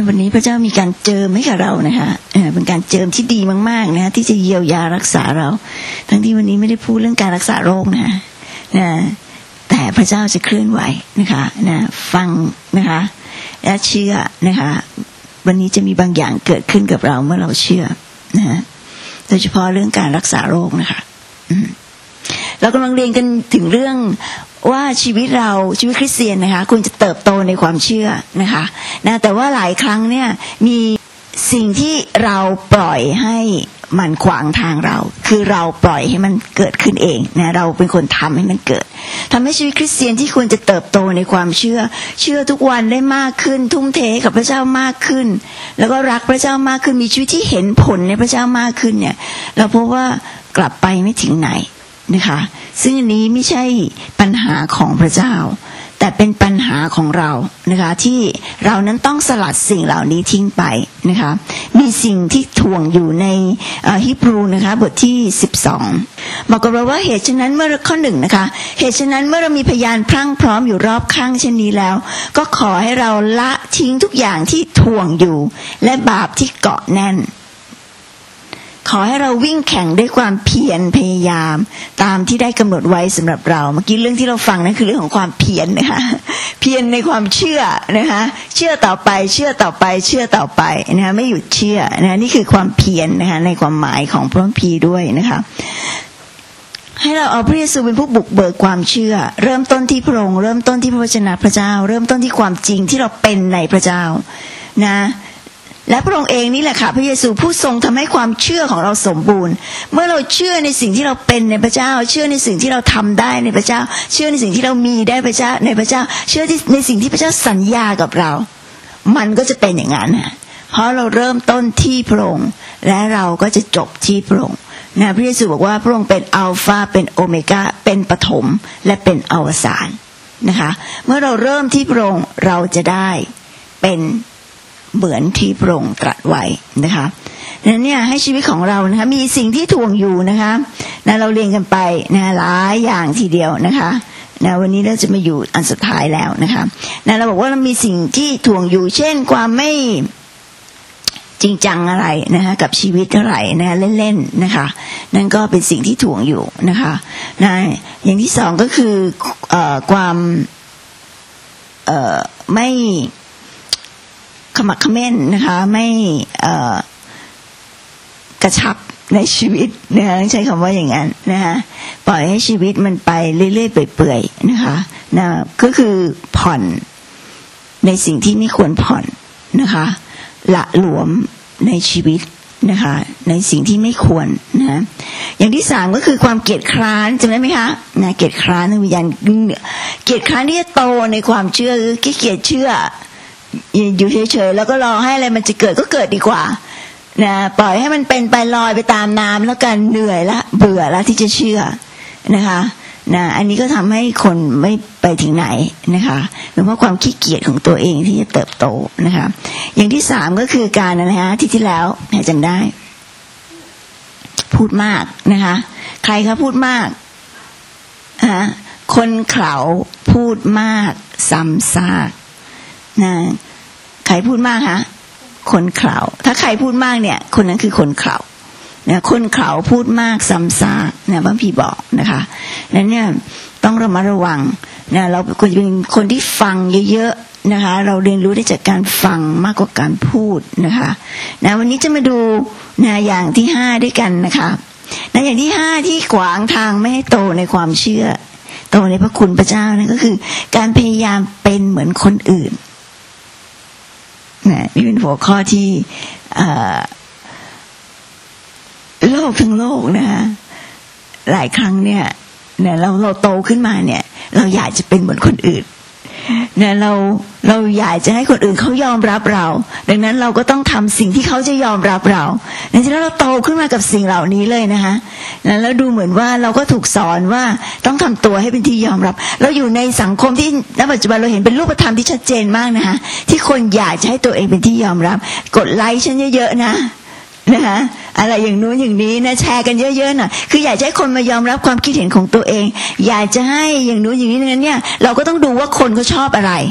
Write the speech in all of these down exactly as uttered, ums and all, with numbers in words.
วันนี้พระเจ้ามีการเจิมให้กับเรานะคะเป็นการเจิมที่ดีมากๆนะที่จะเยียวยารักษาเราทั้งที่วันนี้ไม่ได้พูดเรื่องการรักษาโรคนะนะแต่พระเจ้าจะเคลื่อนไหวนะคะนะฟังนะคะและเชื่อนะคะวันนี้จะมีบางอย่างเกิดขึ้นกับเราเมื่อเราเชื่อนะโดยเฉพาะเรื่องการรักษาโรคนะคะเรากำลังเรียนกันถึงเรื่องว่าชีวิตเราชีวิตคริสเตียนนะคะควรจะเติบโตในความเชื่อนะคะนะแต่ว่าหลายครั้งเนี่ยมีสิ่งที่เราปล่อยให้มันขวางทางเราคือเราปล่อยให้มันเกิดขึ้นเองนะเราเป็นคนทำให้มันเกิดทำให้ชีวิตคริสเตียนที่ควรจะเติบโตในความเชื่อเชื่อทุกวันได้มากขึ้นทุ่มเทกับพระเจ้ามากขึ้นแล้วก็รักพระเจ้ามากขึ้นมีชีวิตที่เห็นผลในพระเจ้ามากขึ้นเนี่ยเราพบว่ากลับไปไม่ถึงไหนนะคะซึ่งอันนี้ไม่ใช่ปัญหาของพระเจ้าแต่เป็นปัญหาของเรานะคะที่เรานั้นต้องสลัดสิ่งเหล่านี้ทิ้งไปนะคะมีสิ่งที่ถ่วงอยู่ในฮีบรูนะคะบทที่สิบสองบอกกับเราว่าเหตุฉะนั้นเมื่อข้อหนึ่งนะคะเหตุฉะนั้นเมื่อเรามีพยานพรั่งพร้อมอยู่รอบข้างเช่นนี้แล้วก็ขอให้เราละทิ้งทุกอย่างที่ถ่วงอยู่และบาปที่เกาะแน่นขอให้เราวิ่งแข่งด้วยความเพียรพยายามตามที่ได้กำหนดไว้สำหรับเราเมื่อกี้เรื่องที่เราฟังนั่นคือเรื่องของความเพียรนะคะเพียรในความเชื่อนะคะเชื่อต่อไปเชื่อต่อไปเชื่อต่อไปนะคะไม่หยุดเชื่อนะคะนี่คือความเพียรนะคะในความหมายของพระคัมภีร์ด้วยนะคะให้เราเอาพระเยซูเป็นผู้บุกเบิกความเชื่อเริ่มต้นที่พระองค์เริ่มต้นที่พระวจนะพระเจ้าเริ่มต้นที่ความจริงที่เราเป็นในพระเจ้านะและพระองค์เองนี่แหละค่ะพระเยซูผู้ทรงทำให้ความเชื่อของเราสมบูรณ์เมื่อเราเชื่อในสิ่งที่เราเป็นในพระเจ้าเชื่อในสิ่งที่เราทำได้ในพระเจ้าเชื่อในสิ่งที่เรามีได้พระเจ้าในพระเจ้าเชื่อในสิ่งที่พระเจ้าสัญญากับเรามันก็จะเป็นอย่างนั้นนะเพราะเราเริ่มต้นที่พระองค์และเราก็จะจบที่พระองค์นะพระเยซูบอกว่าพระองค์เป็นอัลฟาเป็นโอเมก้าเป็นปฐมและเป็นอวสานนะคะเมื่อเราเริ่มที่พระองค์เราจะได้เป็นเหมือนที่พระองค์ตรัสไว้นะคะนั้นเนี่ยให้ชีวิตของเรานะคะมีสิ่งที่ถ่วงอยู่นะคะนะเราเรียนกันไปนะหลายอย่างทีเดียวนะคะนะวันนี้เราจะมาอยู่อันสุดท้ายแล้วนะคะนะเราบอกว่าเรามีสิ่งที่ถ่วงอยู่เช่นความไม่จริงจังอะไรนะคะกับชีวิตเท่าไหร่นะเล่นๆนะคะนั่นก็เป็นสิ่งที่ถ่วงอยู่นะคะนะอย่างที่สองก็คือเอ่อความเอ่อไม่ขมักเขม้นนะคะไม่เอ่อกระชับในชีวิตนะคะใช้คำว่าอย่างนั้นนะคะปล่อยให้ชีวิตมันไปเรื่อยๆเปื่อยๆนะคะนะก็คือผ่อนในสิ่งที่ไม่ควรผ่อนนะคะละหลวมในชีวิตนะคะในสิ่งที่ไม่ควรนะอย่างที่สามก็คือความเกียจคร้านจำได้ไหมคะนะเกียจคร้านวิญญาณเกียจคร้านที่จะโตในความเชื่อคือขี้เกียจเชื่ออยู่เฉยๆแล้วก็รอให้อะไรมันจะเกิดก็เกิดดีกว่านะปล่อยให้มันเป็นไปลอยไปตามน้ำแล้วกันเหนื่อยละเบื่อละที่จะเชื่อนะคะนะอันนี้ก็ทำให้คนไม่ไปถึงไหนนะคะเป็นเพราะความขี้เกียจของตัวเองที่จะเติบโตนะคะอย่างที่สามก็คือการนะฮะที่ที่แล้วจำได้พูดมากนะคะใครคะพูดมากฮะคนเขลาพูดมากซ้ำซากนะใครพูดมากคะคนเขลาถ้าใครพูดมากเนี่ยคนนั้นคือคนเขลาเนี่ยคนเขลาพูดมากซ้ำซากนะพระพี่บอกนะคะนั้นเนี่ยต้องระมัดระวังนะเราควรจะเป็นคนที่ฟังเยอะๆนะคะเราเรียนรู้ได้จากการฟังมากกว่าการพูดนะคะนะวันนี้จะมาดูนะอย่างที่ห้าด้วยกันนะคะนะอย่างที่ห้าที่ขวางทางไม่ให้โตในความเชื่อโตในพระคุณพระเจ้านั่นก็คือการพยายามเป็นเหมือนคนอื่นนะนี่เป็นหัวข้อที่โลกทั้งโลกนะคะหลายครั้งเนี่ยเนี่ยเราเราโตขึ้นมาเนี่ยเราอยากจะเป็นเหมือนคนอื่นเนี่ยเราเราอยากจะให้คนอื่นเขายอมรับเราดังนั้นเราก็ต้องทำสิ่งที่เขาจะยอมรับเราดังนั้นเราโตขึ้นมากับสิ่งเหล่านี้เลยนะคะแล้วดูเหมือนว่าเราก็ถูกสอนว่าต้องทำตัวให้เป็นที่ยอมรับเราอยู่ในสังคมที่ณปัจจุบันเราเห็นเป็นรูปธรรมที่ชัดเจนมากนะคะที่คนอยากจะให้ตัวเองเป็นที่ยอมรับกดไลค์ฉันเยอะๆนะนะคะอะไรอย่างนู้นอย่างนี้นะแชร์กันเยอะๆหน่อยคืออยากจะให้คนมายอมรับความคิดเห็นของตัวเองอยากจะให้อย่างนู้นอย่างนี้นั้นเนี่ยเราก็ต้องดูว่าคนเขาชอบอะไร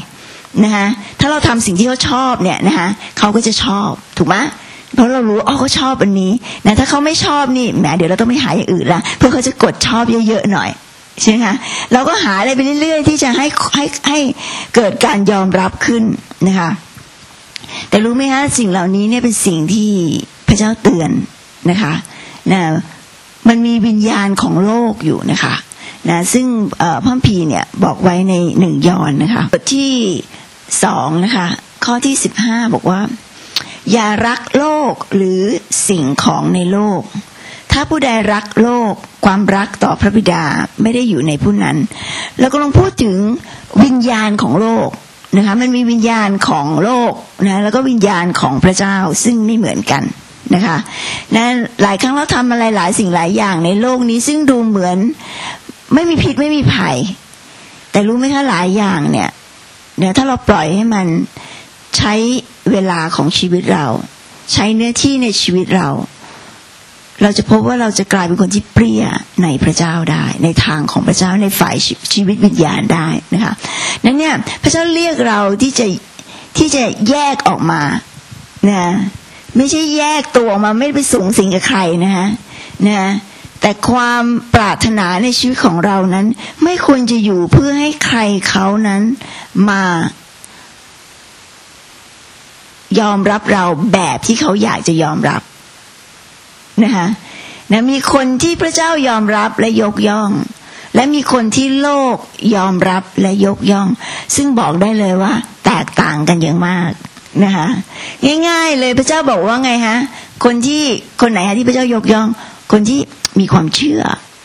นะคะถ้าเราทำสิ่งที่เขาชอบเนี่ยนะคะเขาก็จะชอบถูกไหมเพราะเรารู้อ๋อเขาชอบอันนี้นะถ้าเขาไม่ชอบนี่แหมเดี๋ยวเราต้องไปหาอย่างอื่นละเพื่อเขาจะกดชอบเยอะๆหน่อยใช่ไหมคะเราก็หาอะไรไปเรื่อยๆที่จะให้ให้ให้เกิดการยอมรับขึ้นนะคะแต่รู้ไหมคะสิ่งเหล่านี้เนี่ยเป็นสิ่งที่พระเจ้าเตือนนะคะนะมันมีวิญญาณของโลกอยู่นะคะนะซึ่งพระคัมภีร์เนี่ยบอกไว้ในหนึ่งยอห์นนะคะบทที่สองนะคะข้อที่สิบห้าบอกว่าอย่ารักโลกหรือสิ่งของในโลกถ้าผู้ใดรักโลกความรักต่อพระบิดาไม่ได้อยู่ในผู้นั้นแล้วก็ลองพูดถึงวิญญาณของโลกนะคะมันมีวิญญาณของโลกนะแล้วก็วิญญาณของพระเจ้าซึ่งไม่เหมือนกันนะคะนะหลายครั้งเราทำอะไรหลายสิ่งหลายอย่างในโลกนี้ซึ่งดูเหมือนไม่มีพิษไม่มีภัยแต่รู้ไหมคะหลายอย่างเนี่ยเนี่ยถ้าเราปล่อยให้มันใช้เวลาของชีวิตเราใช้เนื้อที่ในชีวิตเราเราจะพบว่าเราจะกลายเป็นคนที่เปรี้ยในพระเจ้าได้ในทางของพระเจ้าในฝ่ายชีวิตวิญญาณได้นะคะนั้นเนี่ยพระเจ้าเรียกเราที่จะที่จะแยกออกมานะไม่ใช่แยกตัวออกมาไม่ไปสูงสิงกับใครนะคะนะแต่ความปรารถนาในชีวิตของเรานั้นไม่ควรจะอยู่เพื่อให้ใครเขานั้นมายอมรับเราแบบที่เขาอยากจะยอมรับนะคะนะมีคนที่พระเจ้ายอมรับและยกย่องและมีคนที่โลกยอมรับและยกย่องซึ่งบอกได้เลยว่าแตกต่างกันอย่างมากนะคะง่ายๆเลยพระเจ้าบอกว่าไงฮะคนที่คนไหนฮะที่พระเจ้ายกย่องคนที่มีความเชื่อ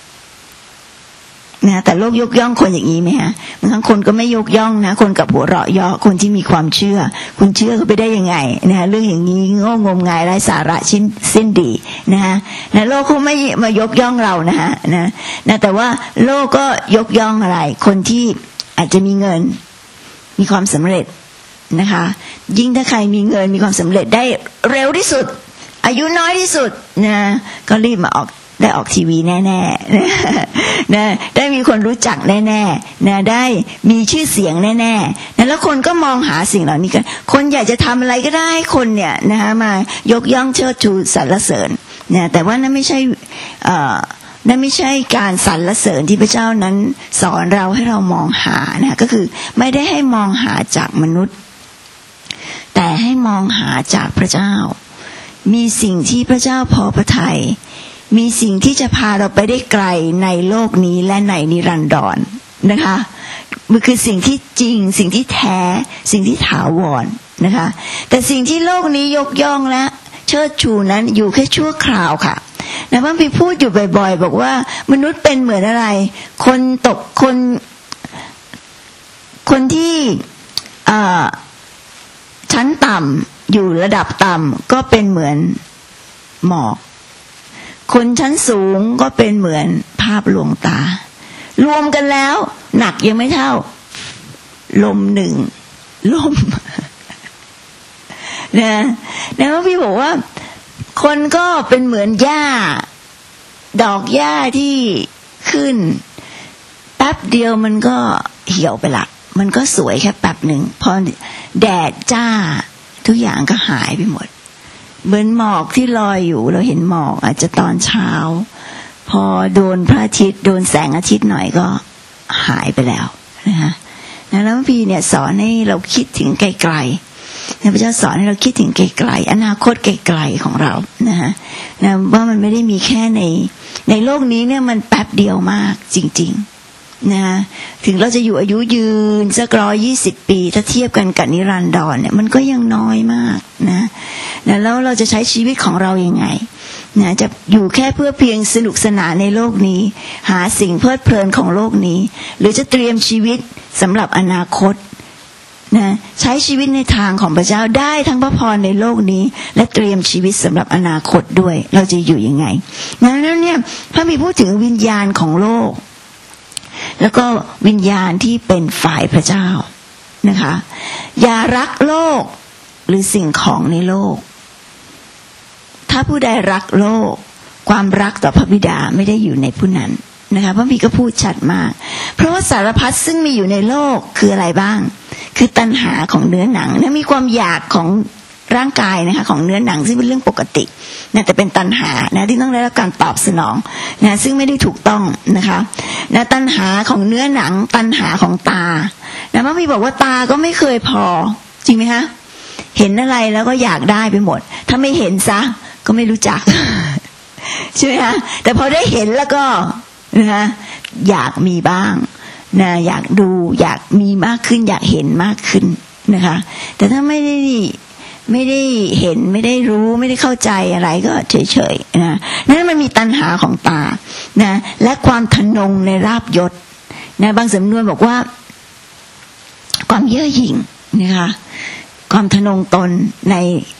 นะแต่โลกยกย่องคนอย่างนี้ไหมฮะบางครั้งคนก็ไม่ยกย่องนะคนกับหัวเราะเยาะคนที่มีความเชื่อคุณเชื่อเขาไปได้ยังไงนะเรื่องอย่างนี้โง่งมงายไร้สาระชิ้นสิ้นดีนะฮะนะโลกเขาไม่มายกย่องเรานะฮะนะนะแต่ว่าโลกก็ยกย่องอะไรคนที่อาจจะมีเงินมีความสำเร็จนะคะยิ่งถ้าใครมีเงินมีความสำเร็จได้เร็วที่สุดอายุน้อยที่สุดนะก็รีบมาออกได้ออกทีวีแน่ๆนะนะได้มีคนรู้จักแน่ๆนะได้มีชื่อเสียงแน่ๆนะแล้วคนก็มองหาสิ่งเหล่านี้กันคนอยากจะทำอะไรก็ได้คนเนี่ยนะคะมายกย่องเชิดชูสรรเสริญนะแต่ว่านั่นไม่ใช่เอ่อนั่นไม่ใช่การสรรเสริญที่พระเจ้านั้นสอนเราให้เรามองหานะก็คือไม่ได้ให้มองหาจากมนุษย์แต่ให้มองหาจากพระเจ้ามีสิ่งที่พระเจ้าพอพระทัยมีสิ่งที่จะพาเราไปได้ไกลในโลกนี้และในนิรันดรนะคะมันคือสิ่งที่จริงสิ่งที่แท้สิ่งที่ถาวรนะคะแต่สิ่งที่โลกนี้ยกย่องและเชิดชูนั้นอยู่แค่ชั่วคราวค่ะนะพระบิดาพูดอยู่บ่อยๆบอกว่ามนุษย์เป็นเหมือนอะไรคนตกคนคนที่อ่าชั้นต่ำอยู่ระดับต่ำก็เป็นเหมือนหมอกคนชั้นสูงก็เป็นเหมือนภาพลวงตารวมกันแล้วหนักยังไม่เท่าลมหนึ่งลมนะแล้วพี่บอกว่าคนก็เป็นเหมือนหญ้าดอกหญ้าที่ขึ้นแป๊บเดียวมันก็เหี่ยวไปละมันก็สวยแค่แป๊บหนึ่งพอแดดจ้าทุกอย่างก็หายไปหมดเหมือนหมอกที่ลอยอยู่เราเห็นหมอกอาจจะตอนเช้าพอโดนพระอาทิตย์โดนแสงอาทิตย์หน่อยก็หายไปแล้วนะคะแล้วพระพี่เนี่ยสอนให้เราคิดถึงไกลๆพระเจ้าสอนให้เราคิดถึงไกลๆอนาคตไกลๆของเรานะฮะนะว่ามันไม่ได้มีแค่ในในโลกนี้เนี่ยมันแป๊บเดียวมากจริงๆนะถึงเราจะอยู่อายุยืนสักร้อยยี่สิบปีถ้าเทียบกันกับนิรันดรเนี่ยมันก็ยังน้อยมากนะนะแล้วเราจะใช้ชีวิตของเรายังไงนะจะอยู่แค่เพื่อเพียงสนุกสนานในโลกนี้หาสิ่งเพลิดเพลินของโลกนี้หรือจะเตรียมชีวิตสำหรับอนาคตนะใช้ชีวิตในทางของพระเจ้าได้ทั้งพระพรในโลกนี้และเตรียมชีวิตสำหรับอนาคตด้วยเราจะอยู่ยังไงนั้นเนี่ยพระมีพูดถึงวิญญาณของโลกแล้วก็วิญญาณที่เป็นฝ่ายพระเจ้านะคะอย่ารักโลกหรือสิ่งของในโลกถ้าผู้ใดรักโลกความรักต่อพระบิดาไม่ได้อยู่ในผู้นั้นนะคะพระบิดาก็พูดชัดมากเพราะว่าสารพัดซึ่งมีอยู่ในโลกคืออะไรบ้างคือตัณหาของเนื้อหนังนะมีความอยากของร่างกายนะคะของเนื้อหนังซึ่งเป็นเรื่องปกตินะแต่เป็นตัณหานะที่ต้องได้รับการตอบสนองนะซึ่งไม่ได้ถูกต้องนะคะนะตัณหาของเนื้อหนังตัณหาของตานะพระพี่บอกว่าตาก็ไม่เคยพอจริงไหมคะเห็นอะไรแล้วก็อยากได้ไปหมดถ้าไม่เห็นซะก็ไม่รู้จักใช่ไหมคะแต่พอได้เห็นแล้วก็นะคะอยากมีบ้างนะอยากดูอยากมีมากขึ้นอยากเห็นมากขึ้นนะคะแต่ถ้าไม่ได้ไม่ได้เห็นไม่ได้รู้ไม่ได้เข้าใจอะไรก็เฉยๆนะนั่นมันมีตัณหาของตานะและความทะนงในลาภยศนะบางสำนวนบอกว่าความเย่อหยิ่งนะคะความทะนงตนใน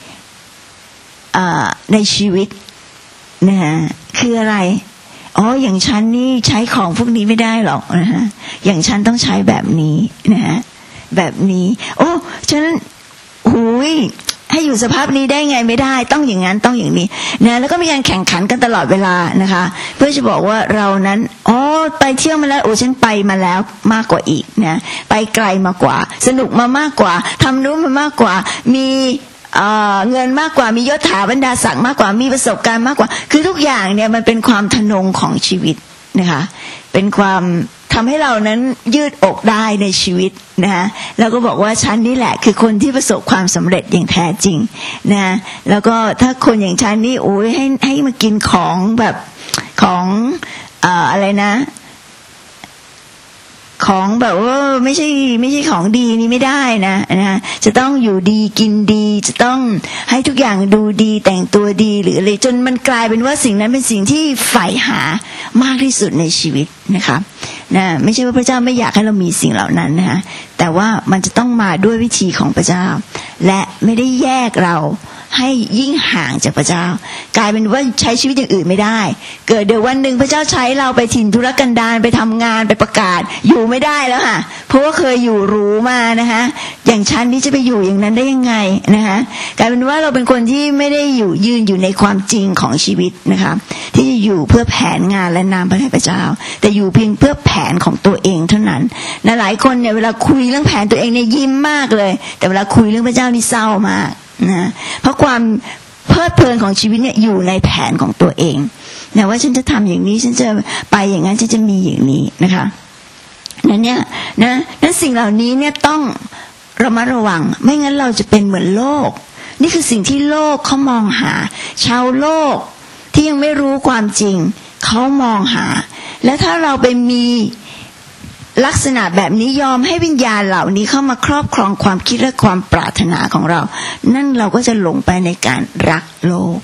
ในชีวิตนะฮะคืออะไรอ๋ออย่างฉันนี่ใช้ของพวกนี้ไม่ได้หรอกนะฮะอย่างฉันต้องใช้แบบนี้นะฮะแบบนี้โอ้ฉันหูยให้อยู่สภาพนี้ได้ไงไม่ได้ต้องอย่างนั้นต้องอย่างนี้นะแล้วก็มีการแข่งขันกันตลอดเวลานะคะเพื่อจะบอกว่าเรานั้นอ๋อไปเที่ยวมาแล้วโอ้ฉันไปมาแล้วมากกว่าอีกนะไปไกลมากกว่าสนุกมามากกว่าทำนู้นมามากกว่ามีเอ่อเงินมากกว่ามียศถาบรรดาศักดิ์มากกว่ามีประสบการณ์มากกว่าคือทุกอย่างเนี่ยมันเป็นความทะนงของชีวิตนะคะเป็นความทำให้เรานั้นยืดอกได้ในชีวิตนะแล้วก็บอกว่าฉันนี่แหละคือคนที่ประสบความสำเร็จอย่างแท้จริงนะแล้วก็ถ้าคนอย่างฉันนี่โอ้ยให้ให้มากินของแบบของเอ่ออะไรนะของแบบว่าไม่ใช่ไม่ใช่ของดีนี่ไม่ได้นะนะจะต้องอยู่ดีกินดีจะต้องให้ทุกอย่างดูดีแต่งตัวดีหรืออะไรจนมันกลายเป็นว่าสิ่งนั้นเป็นสิ่งที่ใฝ่หามากที่สุดในชีวิตนะคะนะไม่ใช่ว่าพระเจ้าไม่อยากให้เรามีสิ่งเหล่านั้นนะคะแต่ว่ามันจะต้องมาด้วยวิธีของพระเจ้าและไม่ได้แยกเราให้ยิ่งห่างจากพระเจ้ากลายเป็นว่าใช้ชีวิตอย่างอื่นไม่ได้เกิดเดี๋ยววันหนึ่งพระเจ้าใช้เราไปถิ่นทุรกันดารไปทำงานไปประกาศอยู่ไม่ได้แล้วค่ะเพราะว่าเคยอยู่รู้มานะคะอย่างฉันนี่จะไปอยู่อย่างนั้นได้ยังไงนะคะกลายเป็นว่าเราเป็นคนที่ไม่ได้อยู่ยืนอยู่ในความจริงของชีวิตนะคะที่จะอยู่เพื่อแผนงานและนามพระทัยพระเจ้าแต่อยู่เพียงเพื่อแผนของตัวเองเท่านั้นนะหลายคนเนี่ยเวลาคุยเรื่องแผนตัวเองเนี่ยยิ้มมากเลยแต่เวลาคุยเรื่องพระเจ้านี่เศร้ามากนะเพราะความเพลิดเพลินของชีวิตเนี่ยอยู่ในแผนของตัวเองนะว่าฉันจะทำอย่างนี้ฉันจะไปอย่างนั้นฉันจะมีอย่างนี้นะคะนั่นเนี่ยนะนั้นสิ่งเหล่านี้เนี่ยต้องระมัดระวังไม่งั้นเราจะเป็นเหมือนโลกนี่คือสิ่งที่โลกเขามองหาชาวโลกที่ยังไม่รู้ความจริงเขามองหาและถ้าเราไปมีลักษณะแบบนี้ยอมให้วิญญาณเหล่านี้เข้ามาครอบครองความคิดและความปรารถนาของเรานั่นเราก็จะหลงไปในการรักโลก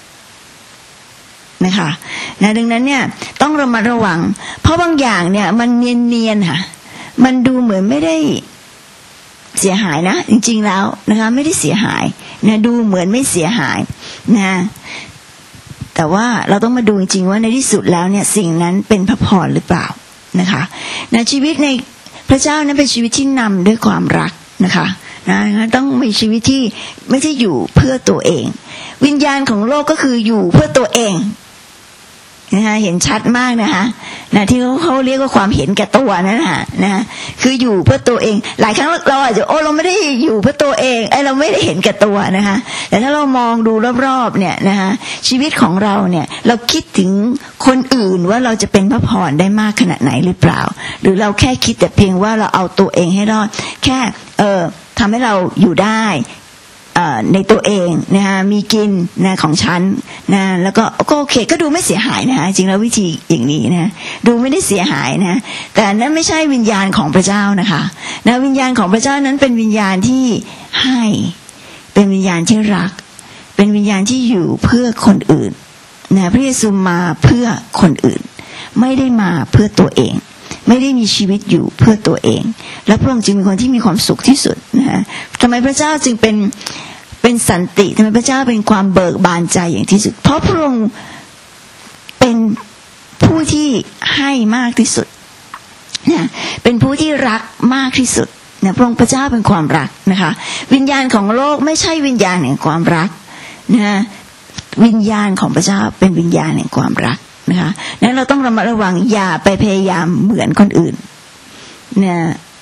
นะคะนะดังนั้นเนี่ยต้องระมัดระวังเพราะบางอย่างเนี่ยมันเนียนๆค่ะมันดูเหมือนไม่ได้เสียหายนะจริงๆแล้วนะคะไม่ได้เสียหายนะดูเหมือนไม่เสียหายนะแต่ว่าเราต้องมาดูจริงๆว่าในที่สุดแล้วเนี่ยสิ่งนั้นเป็นพระพรหรือเปล่านะคะนะชีวิตในพระเจ้านั้นเป็นชีวิตที่นำด้วยความรักนะคะนะต้องมีชีวิตที่ไม่ใช่อยู่เพื่อตัวเองวิญญาณของโลกก็คืออยู่เพื่อตัวเองนะคะเห็นชัดมากนะคะนะที่เขาเขาเรียกว่าความเห็นแก่ตัวนั่นแหละนะคืออยู่เพื่อตัวเองหลายครั้งเราอาจจะโอ้เราไม่ได้อยู่เพื่อตัวเองไอ้เราไม่ได้เห็นแก่ตัวนะคะแต่ถ้าเรามองดูรอบๆเนี่ยนะคะชีวิตของเราเนี่ยเราคิดถึงคนอื่นว่าเราจะเป็นพระพรได้มากขนาดไหนหรือเปล่าหรือเราแค่คิดแต่เพียงว่าเราเอาตัวเองให้รอดแค่เออทำให้เราอยู่ได้ในตัวเองนะคะมีกินนะของฉันนะแล้วก็ก็โอเคก็ดูไม่เสียหายนะคะจริงแล้ววิธีอย่างนี้นะดูไม่ได้เสียหายนะแต่นั้นไม่ใช่วิญญาณของพระเจ้านะคะนะวิญญาณของพระเจ้านั้นเป็นวิญญาณที่ให้เป็นวิญญาณที่รักเป็นวิญญาณที่อยู่เพื่อคนอื่นนะพระเยซูมาเพื่อคนอื่นไม่ได้มาเพื่อตัวเองไม่ได้มีชีวิตอยู่เพื่อตัวเองและพระองค์จึงเป็นคนที่มีความสุขที่สุดนะฮะทำไมพระเจ้าจึงเป็นเป็นสันติทำไมพระเจ้าเป็นความเบิกบานใจอย่างที่สุดเพราะพระองค์เป็นผู้ที่ให้มากที่สุดนะเป็นผู้ที่รักมากที่สุดนะพระองค์พระเจ้าเป็นความรักนะคะวิญญาณของโลกไม่ใช่วิญญาณแห่งความรักนะวิญญาณของพระเจ้าเป็นวิญญาณแห่งความรักนะคะนั้นเราต้องระมัดระวังอย่าไปพยายามเหมือนคนอื่นนะ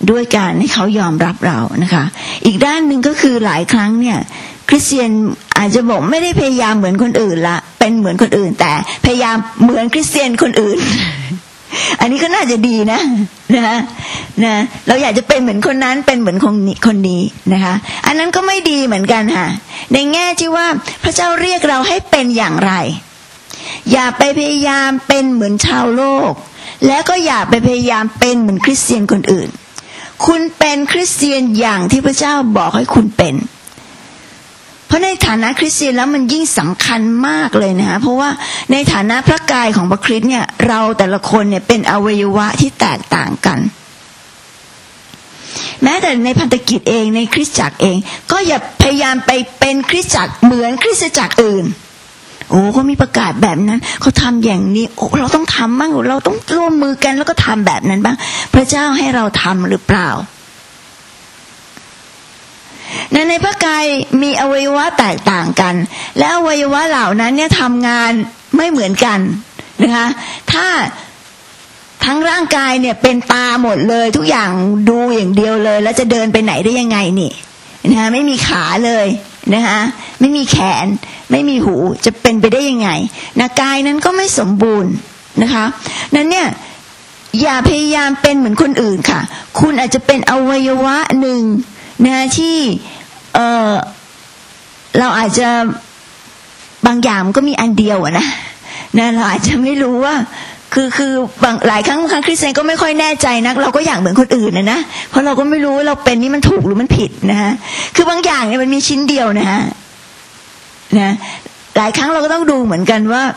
ด้วยการให้เขายอมรับเรานะคะอีกด้านหนึ่งก็คือหลายครั้งเนี่ยคริสเตียนอาจจะบอกไม่ได้พยายามเหมือนคนอื่นละเป็นเหมือนคนอื่นแต่พยายามเหมือนคริสเตียนคนอื่น อันนี้ก็น่าจะดีนะนะนะเราอยากจะเป็นเหมือนคนนั้นเป็นเหมือนคนนี้คนนี้นะคะอันนั้นก็ไม่ดีเหมือนกันค่ะในแง่ที่ว่าพระเจ้าเรียกเราให้เป็นอย่างไรอย่าไปพยายามเป็นเหมือนชาวโลกแล้วก็อย่าไปพยายามเป็นเหมือนคริสเตียนคนอื่นคุณเป็นคริสเตียนอย่างที่พระเจ้าบอกให้คุณเป็นเพราะในฐานะคริสเตียนแล้วมันยิ่งสำคัญมากเลยนะคะเพราะว่าในฐานะพระกายของพระคริสต์เนี่ยเราแต่ละคนเนี่ยเป็นอวัยวะที่แตกต่างกันแม้แต่ในพันธกิจเองในคริสตจักรเองก็อย่าพยายามไปเป็นคริสตจักรเหมือนคริสตจักรอื่นโอ้เขามีประกาศแบบนั้นเขาทำอย่างนี้โอ้เราต้องทำบ้างเราต้องร่วมมือกันแล้วก็ทำแบบนั้นบ้างพระเจ้าให้เราทำหรือเปล่าในพระกายมีอวัยวะแตกต่างกันและอวัยวะเหล่านั้นเนี่ยทำงานไม่เหมือนกันนะคะถ้าทั้งร่างกายเนี่ยเป็นตาหมดเลยทุกอย่างดูอย่างเดียวเลยแล้วจะเดินไปไหนได้ยังไงนี่นะคะไม่มีขาเลยนะคะไม่มีแขนไม่มีหูจะเป็นไปได้ยังไงนะกายนั้นก็ไม่สมบูรณ์นะคะนั้นเนี่ยอย่าพยายามเป็นเหมือนคนอื่นค่ะคุณอาจจะเป็นอวัยวะหนึ่งนะที่เออเราอาจจะบางอย่างก็มีอันเดียวอะนะนะเราอาจจะไม่รู้ว่าคือคือบางหลายครั้งครั้งคริสเตียนก็ไม่ค่อยแน่ใจนักเราก็อยากเหมือนคนอื่นนะนะเพราะเราก็ไม่รู้ว่าเราเป็นนี่มันถูกหรือมันผิดนะฮะคือบางอย่างเนี่ยมันมีชิ้นเดียวนะฮะนะหลายครั้งเราก็ต้องดูเหมือนกันว่า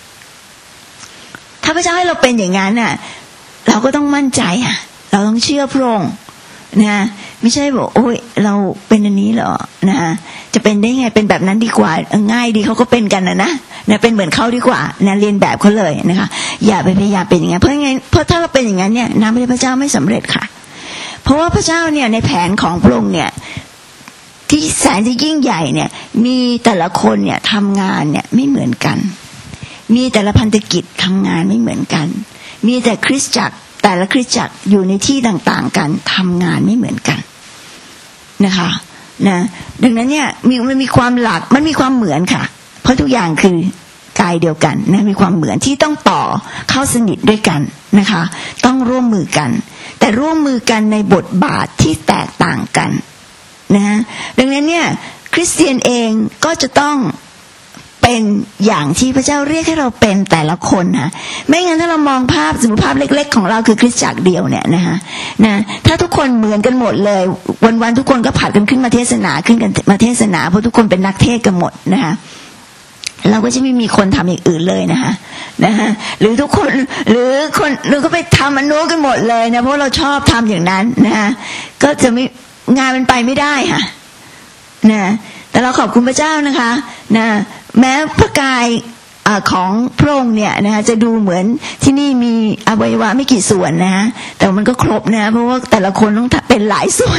ถ้าพระเจ้าให้เราเป็นอย่างนั้นน่ะเราก็ต้องมั่นใจอ่ะเราต้องเชื่อพระองค์นะไม่ใช่บอกโอ้ยเราเป็นอันนี้เหรอนะจะเป็นได้ไงเป็นแบบนั้นดีกว่าง่ายดีเขาก็เป็นกันนะนะนะเป็นเหมือนเขาดีกว่านะเรียนแบบเขาเลยนะคะอย่าไปพยายามเป็นอย่างนั้นเพราะงั้นเพราะถ้าเราเป็นอย่างนั้นเนี่ยน้ำพระเจ้าไม่สำเร็จค่ะเพราะว่าพระเจ้าเนี่ยในแผนของพระองค์เนี่ยที่แสนจะยิ่งใหญ่เนี่ยมีแต่ละคนเนี่ยทำงานเนี่ยไม่เหมือนกันมีแต่ละพันธกิจทำงานไม่เหมือนกันมีแต่คริสตจักรแต่ละคริสตจักรอยู่ในที่ต่างๆกันทำงานไม่เหมือนกันนะคะนะดังนั้นเนี่ยมีมันมีความหลักมันมีความเหมือนค่ะเพราะทุกอย่างคือกายเดียวกันนะมีความเหมือนที่ต้องต่อเข้าสนิทด้วยกันนะคะต้องร่วมมือกันแต่ร่วมมือกันในบทบาทที่แตกต่างกันนะดังนั้นเนี่ยคริสเตียนเองก็จะต้องเป็นอย่างที่พระเจ้าเรียกให้เราเป็นแต่ละคนนะไม่งั้นถ้าเรามองภาพสมมติภาพเล็กๆของเราคือคริสตจักรเดียวเนี่ยนะคะนะถ้าทุกคนเหมือนกันหมดเลยวันๆทุกคนก็ผัดกันขึ้นมาเทศนาขึ้นกันมาเทศนาเพราะทุกคนเป็นนักเทศกันหมดนะคะเราก็จะไม่มีคนทำอย่างอื่นเลยนะคะนะคะหรือทุกคนหรือคนหรือก็ไปทำอันโน้นกันหมดเลยนะเพราะเราชอบทำอย่างนั้นนะคะก็จะไม่งานมันไปไม่ได้ค่ะนะแต่เราขอบคุณพระเจ้านะคะนะแม้พระกายของพระองค์เนี่ยนะคะจะดูเหมือนที่นี่มีอวัยวะไม่กี่ส่วนนะฮะแต่มันก็ครบนะเพราะว่าแต่ละคนต้องเป็นหลายส่วน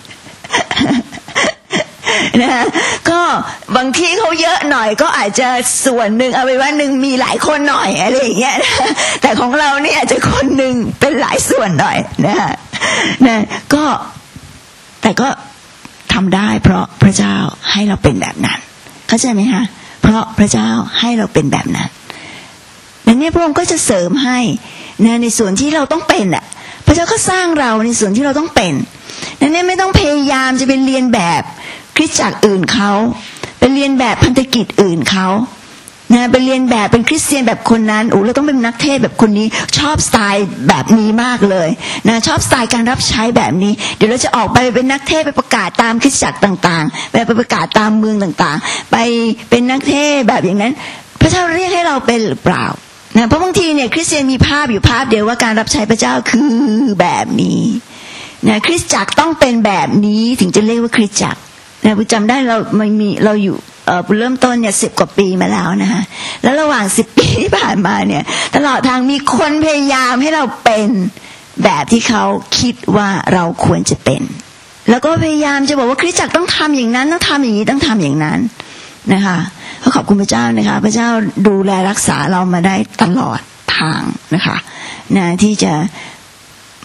นะก็บางที่เขาเยอะหน่อยก็อาจจะส่วนหนึ่งอวัยวะหนึ่งมีหลายคนหน่อยอะไรอย่างเงี้ยแต่ของเราเนี่ยอาจจะคนหนึ่งเป็นหลายส่วนหน่อยนะฮะนะก็แต่ก็ทำได้เพราะพระเจ้าให้เราเป็นแบบนั้นเข้าใจไหมคะเพราะพระเจ้าให้เราเป็นแบบนั้นดังนี้พระองค์ก็จะเสริมให้นะในส่วนที่เราต้องเป็นอ่ะพระเจ้าก็สร้างเราในส่วนที่เราต้องเป็นดังนี้ไม่ต้องพยายามจะเป็นเรียนแบบคริสตจักรอื่นเขาเป็นเรียนแบบพันธกิจอื่นเขานะเป็นเรียนแบบเป็นคริสเตียนแบบคนนั้นโอ้เราต้องเป็นนักเทศแบบคนนี้ชอบสไตล์แบบนี้มากเลยนะชอบสไตล์การรับใช้แบบนี้เดี๋ยวเราจะออกไปเป็นนักเทศไปประกาศตามคริสตจักรต่างๆไปไปประกาศตามเมืองต่างๆไปเป็นนักเทศแบบอย่างนั้นพระเจ้าเรียกให้เราเป็นหรือเปล่านะเพราะบางทีเนี่ยคริสเตียนมีภาพอยู่ภาพเดียวว่าการรับใช้พระเจ้าคือแบบนี้นะคริสตจักรต้องเป็นแบบนี้ถึงจะเรียกว่าคริสตจักรนะผมจำได้เราไม่มีเราอยู่เอ่อเริ่มต้นเนี่ยสิบกว่าปีมาแล้วนะฮะแล้วระหว่างสิบปีที่ผ่านมาเนี่ยตลอดทางมีคนพยายามให้เราเป็นแบบที่เขาคิดว่าเราควรจะเป็นแล้วก็พยายามจะบอกว่าคริสตจักรต้องทำอย่างนั้นต้องทำอย่างนี้ต้องทำอย่างนั้นนะคะก็ขอบคุณพระเจ้านะคะพระเจ้าดูแลรักษาเรามาได้ตลอดทางนะคะนะที่จะ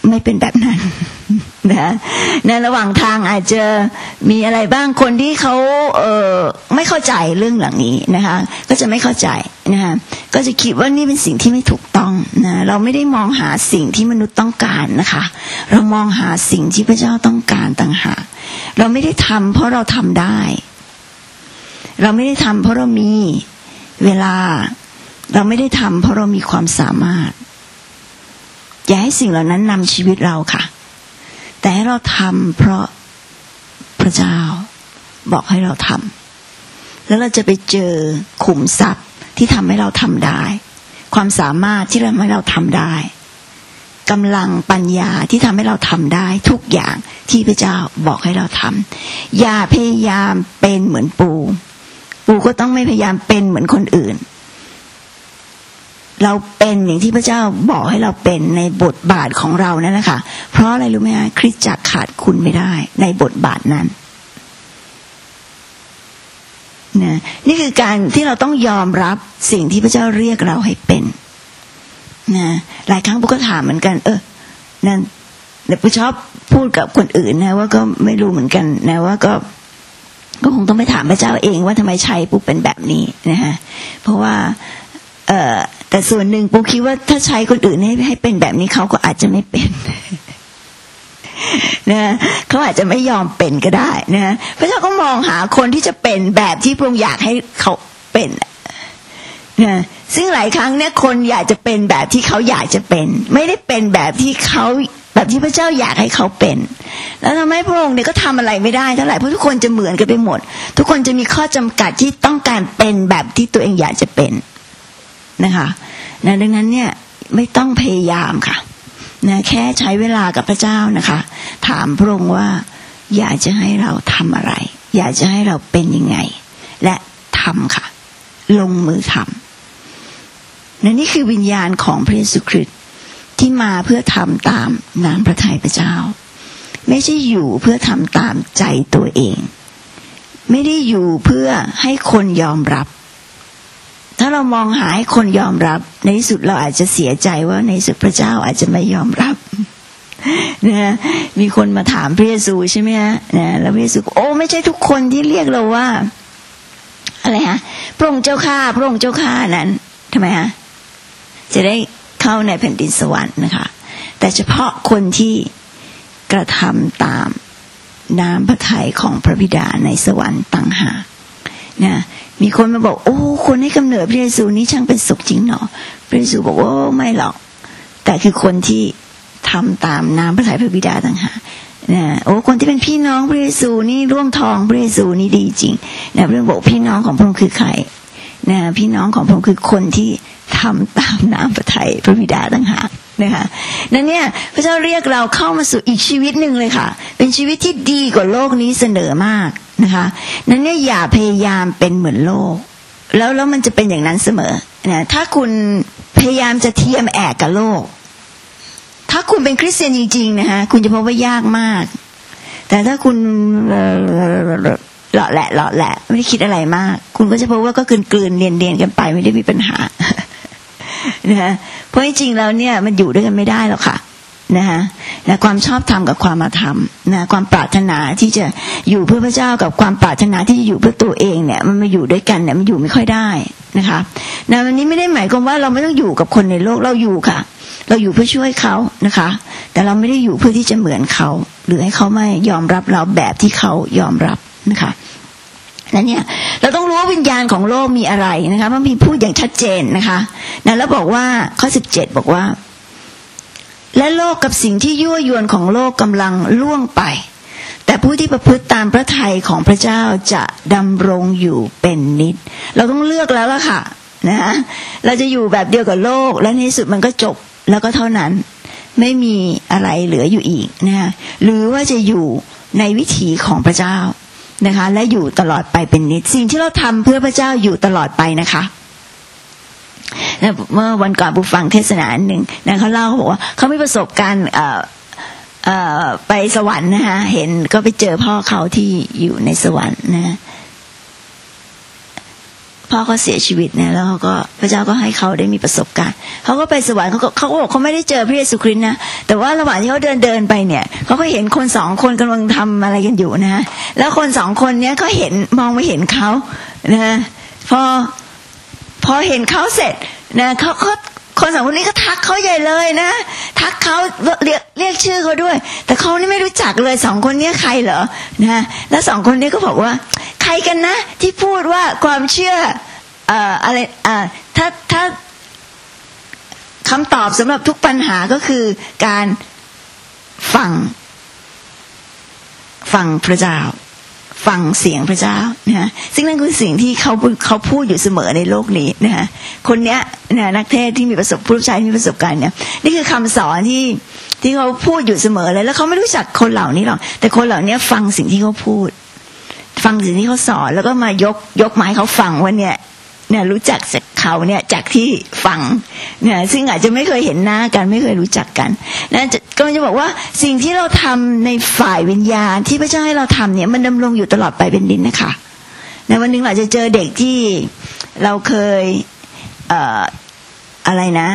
ไม่เป็นแบบนั้นนะในระหว่างทางอาจจะมีอะไรบ้างคนที่เขาเอ่อไม่เข้าใจเรื่องเหล่านี้นะคะก็จะไม่เข้าใจนะคะก็จะคิดว่านี่เป็นสิ่งที่ไม่ถูกต้องนะเราไม่ได้มองหาสิ่งที่มนุษย์ต้องการนะคะเรามองหาสิ่งที่พระเจ้าต้องการต่างหากเราไม่ได้ทำเพราะเราทำได้เราไม่ได้ทำเพราะเรามีเวลาเราไม่ได้ทำเพราะเรามีความสามารถอย่าให้สิ่งเหล่านั้นนำชีวิตเราค่ะแต่ให้เราทำเพราะพระเจ้าบอกให้เราทำแล้วเราจะไปเจอขุมทรัพย์ที่ทำให้เราทำได้ความสามารถที่ทำให้เราทำได้กำลังปัญญาที่ทำให้เราทำได้ทุกอย่างที่พระเจ้าบอกให้เราทำอย่าพยายามเป็นเหมือนปูปูก็ต้องไม่พยายามเป็นเหมือนคนอื่นเราเป็นอย่างที่พระเจ้าบอกให้เราเป็นในบทบาทของเรานั่นแหละค่ะเพราะอะไรรู้ไหมคะคริสตจักรขาดคุณไม่ได้ในบทบาทนั้นนะนี่คือการที่เราต้องยอมรับสิ่งที่พระเจ้าเรียกเราให้เป็นนะหลายครั้งปุ๊กก็ถามเหมือนกันเออนั่นแต่ปุ๊กชอบพูดกับคนอื่นนะว่าก็ไม่รู้เหมือนกันนะว่าก็ก็คงต้องไปถามพระเจ้าเองว่าทำไมใช้ปุ๊กเป็นแบบนี้นะฮะเพราะว่าเอ่อแต่ส่วนหนึ่งปุ๊กคิดว่าถ้าใช้คนอื่นให้ให้เป็นแบบนี้เขาก็อาจจะไม่เป็นนะเขาอาจจะไม่ยอมเป็นก็ได้นะพระเจ้าก็มองหาคนที่จะเป็นแบบที่พระองค์อยากให้เขาเป็นนะซึ่งหลายครั้งเนี่ยคนอยากจะเป็นแบบที่เขาอยากจะเป็นไม่ได้เป็นแบบที่เขาแบบที่พระเจ้าอยากให้เขาเป็นแล้วทำให้พระองค์เนี่ยก็ทำอะไรไม่ได้เท่าไหร่เพราะทุกคนจะเหมือนกันไปหมดทุกคนจะมีข้อจำกัดที่ต้องการเป็นแบบที่ตัวเองอยากจะเป็นนะคะนะดังนั้นเนี่ยไม่ต้องพยายามค่ะนะแค่ใช้เวลากับพระเจ้านะคะถามพระองค์ว่าอยากจะให้เราทำอะไรอยากจะให้เราเป็นยังไงและทำค่ะลงมือทำนั่นนี่คือวิญญาณของพระเยซูคริสต์ที่มาเพื่อทำตามน้ำพระทัยพระเจ้าไม่ใช่อยู่เพื่อทำตามใจตัวเองไม่ได้อยู่เพื่อให้คนยอมรับถ้าเรามองหาให้คนยอมรับในที่สุดเราอาจจะเสียใจว่าในสุดพระเจ้าอาจจะไม่ยอมรับนะมีคนมาถามพระเยซูใช่ไหมฮะนะแล้วพระเยซูโอ้ไม่ใช่ทุกคนที่เรียกเราว่าอะไรฮะพระองค์เจ้าข้าพระองค์เจ้าข้านั้นทำไมฮะจะได้เข้าในแผ่นดินสวรรค์นะคะแต่เฉพาะคนที่กระทำตามน้ำพระทัยของพระบิดาในสวรรค์ต่างหากนะมีคนมาบอกโอ้คนให้กำเนิดพระเยซูนี้ช่างเป็นสุขจริงเนาะพระเยซูบอกว่าไม่หรอกแต่คือคนที่ทำตามน้ำพระทัยพระบิดาต่างหากนะโอ้คนที่เป็นพี่น้องพระเยซูนี่ร่วมทองพระเยซูนี่ดีจริงนะพระองค์บอกพี่น้องของพระองค์คือใครนะพี่น้องของพระองค์คือคนที่ทำตามน้ำพระทัยพระบิดาต่างหากนะคะนั่นเนี่ยพระเจ้าเรียกเราเข้ามาสู่อีกชีวิตหนึ่งเลยค่ะเป็นชีวิตที่ดีกว่าโลกนี้เสนอมากนะคะนั่นเนี่ยอย่าพยายามเป็นเหมือนโลกแล้วแล้วมันจะเป็นอย่างนั้นเสมอนะถ้าคุณพยายามจะเทียมแอกกับโลกถ้าคุณเป็นคริสเตียนจริงๆนะคะคุณจะพบว่ายากมากแต่ถ้าคุณหล่อแหละหล่อแหละไม่ได้คิดอะไรมากคุณก็จะพบว่าก็กลืนๆเนียนๆกันไปไม่ได้มีปัญหานะเพราะจริงๆแล้วเนี่ยมันอยู่ด้วยกันไม่ได้หรอกค่ะนะคะนะความชอบธรรมกับความอาธรรมนะความปรารถนาที่จะอยู่เพื่อพระเจ้ากับความปรารถนาที่จะอยู่เพื่อตัวเองเนี่ยมันมาอยู่ด้วยกันเนี่ยมันอยู่ไม่ค่อยได้นะคะนะวันนี้ไม่ได้หมายความว่าเราไม่ต้องอยู่กับคนในโลกเราอยู่ค่ะเราอยู่เพื่อช่วยเขานะคะแต่เราไม่ได้อยู่เพื่อที่จะเหมือนเขาหรือให้เขาไม่ยอมรับเราแบบที่เขายอมรับนะคะนั่นเนี่ยเราต้องรู้ว่าวิญญาณของโลกมีอะไรนะคะมันมีพูดอย่างชัดเจนนะคะนะแล้วบอกว่าข้อสิบเจ็ดบอกว่าและโลกกับสิ่งที่ยั่วยวนของโลกกำลังล่วงไปแต่ผู้ที่ประพฤติตามพระทัยของพระเจ้าจะดำรงอยู่เป็นนิจเราต้องเลือกแล้วล่ะค่ะนะเราจะอยู่แบบเดียวกับโลกและในที่สุดมันก็จบแล้วก็เท่านั้นไม่มีอะไรเหลืออยู่อีกนะหรือว่าจะอยู่ในวิถีของพระเจ้านะคะและอยู่ตลอดไปเป็นนิจสิ่งที่เราทำเพื่อพระเจ้าอยู่ตลอดไปนะคะนะเมื่อวันก่อนผู้ฟังเทศนาหนึ่งนะเขาเล่าเขาบอกว่าเขามีประสบการณ์เอ่อเอ่อไปสวรรค์นะคะเห็นก็ไปเจอพ่อเขาที่อยู่ในสวรรค์นะพพ่อเขาเสียชีวิตเนี่ยแล้วเขาก็พระเจ้าก็ให้เขาได้มีประสบการณ์เขาก็ไปสวรรค์เขาก็เขาก็บอกเขาไม่ได้เจอพระเยซูคริสต์นะแต่ว่าระหว่างที่เขาเดินเดินไปเนี่ยเขาก็เห็นคนสองคนกำลังทำอะไรกันอยู่นะแล้วคนสองคนเนี้ยเขาเห็นมองไม่เห็นเขานะพอพอเห็นเขาเสร็จนะเขาเขาคนสองคนนี้ก็ทักเขาใหญ่เลยนะทักเขาเรียกเรียกชื่อเขาด้วยแต่เขานี่ไม่รู้จักเลยสองคนนี้ใครเหรอนะแล้วสองคนนี้ก็บอกว่าใครกันนะที่พูดว่าความเชื่อเอ่ออะไรอ่าถ้าถ้าคำตอบสำหรับทุกปัญหาก็คือการฟังฟังพระเจ้าฟังเสียงพระเจ้านะฮะซึ่งนั่นคือสิ่งที่เขาเขาพูดอยู่เสมอในโลกนี้นะฮะคนเนี้ยนะนักเทศที่มีประสบผู้รับใช้ที่มีประสบการณ์เนี่ยนี่คือคำสอนที่ที่เขาพูดอยู่เสมอเลยแล้วเขาไม่รู้จักคนเหล่านี้หรอกแต่คนเหล่านี้ฟังสิ่งที่เขาพูดฟังสิ่งที่เขาสอนแล้วก็มายกยกไม้เขาฟังว่าเนี่ยเนี่ยรู้จักจากเขาเนี่ยจากที่ฟังเนี่ยซึ่งอาจจะไม่เคยเห็นหน้ากันไม่เคยรู้จักกันนะก็จะบอกว่าสิ่งที่เราทำในฝ่ายวิญญาณที่พระเจ้าให้เราทำเนี่ยมันดำรงอยู่ตลอดไปเป็นดินนะคะในวันหนึ่งเราจะเจอเด็กที่เราเคยเอ่ออะไรนะ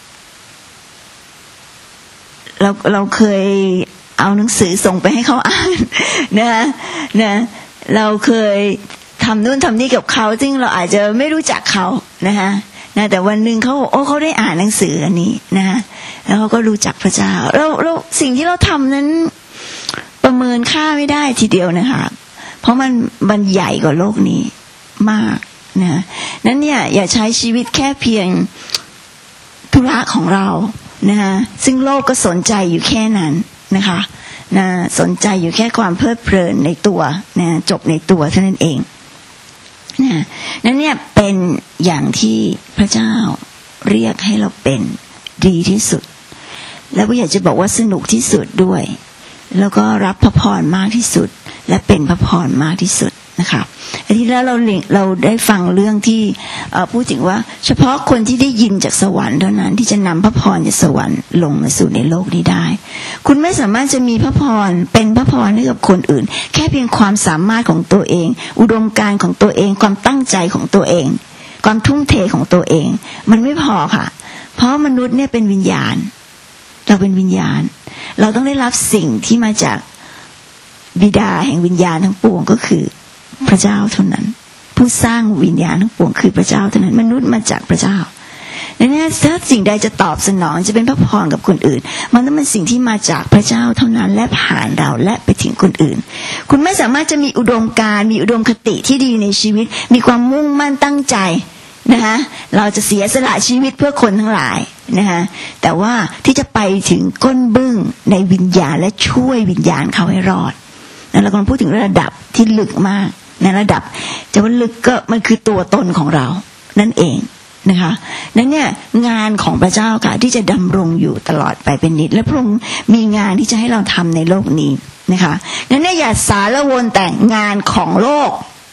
เราเราเคยเอาหนังสือส่งไปให้เขาอ่านนะนะเราเคยทำนู่นทำนี่กับเขาซึ่งเราอาจจะไม่รู้จักเขานะคะนะแต่วันหนึ่งเขาโอ้เขาได้อ่านหนังสืออันนี้นะแล้วเขาก็รู้จักพระเจ้าเราเราสิ่งที่เราทำนั้นประเมินค่าไม่ได้ทีเดียวนะคะเพราะมันมันใหญ่กว่าโลกนี้มากนะนั้นเนี่ยอย่าใช้ชีวิตแค่เพียงธุระของเรานะคะซึ่งโลกก็สนใจอยู่แค่นั้นนะคะนะสนใจอยู่แค่ความเพลิดเพลินในตัวนะจบในตัวเท่านั้นเองนะนั้นเนี่ยเป็นอย่างที่พระเจ้าเรียกให้เราเป็นดีที่สุดแล้วก็อยากจะบอกว่าสนุกที่สุดด้วยแล้วก็รับพระพรมากที่สุดและเป็นพระพรมากที่สุดนะคะอาทิตย์แล้วเราเราได้ฟังเรื่องที่พูดถึงว่าเฉพาะคนที่ได้ยินจากสวรรค์เท่านั้นที่จะนำพระพรจากสวรรค์ลงมาสู่ในโลกนี้ได้คุณไม่สามารถจะมีพระพรเป็นพระพรให้กับคนอื่นแค่เพียงความสามารถของตัวเองอุดมการณ์ของตัวเองความตั้งใจของตัวเองความทุ่มเทของตัวเองมันไม่พอค่ะเพราะมนุษย์เนี่ยเป็นวิญญาณเราเป็นวิญญาณเราต้องได้รับสิ่งที่มาจากบิดาแห่งวิญญาณทั้งปวงก็คือพระเจ้าเท่านั้นผู้สร้างวิญญาณทั้งปวงคือพระเจ้าเท่านั้นมนุษย์มาจากพระเจ้าดังนั้นถ้าสิ่งใดจะตอบสนองจะเป็นพระพรกับคนอื่นมันต้องเป็นสิ่งที่มาจากพระเจ้าเท่านั้นและผ่านเราและไปถึงคนอื่นคุณไม่สามารถจะมีอุดมการณ์มีอุดมคติที่ดีในชีวิตมีความมุ่งมั่นตั้งใจนะคะเราจะเสียสละชีวิตเพื่อคนทั้งหลายนะคะแต่ว่าที่จะไปถึงก้นบึ้งในวิญญาณและช่วยวิญญาณเขาให้รอดแล้วเรากำลังพูดถึงระดับที่ลึกมากในระดับจะว่าลึกก็มันคือตัวตนของเรานั่นเองนะคะนั้นเนี่ยงานของพระเจ้าค่ะที่จะดำรงอยู่ตลอดไปเป็นนิจและพระองค์มีงานที่จะให้เราทำในโลกนี้นะคะนั้นเนี่ยอย่าสารวนแต่งานของโลก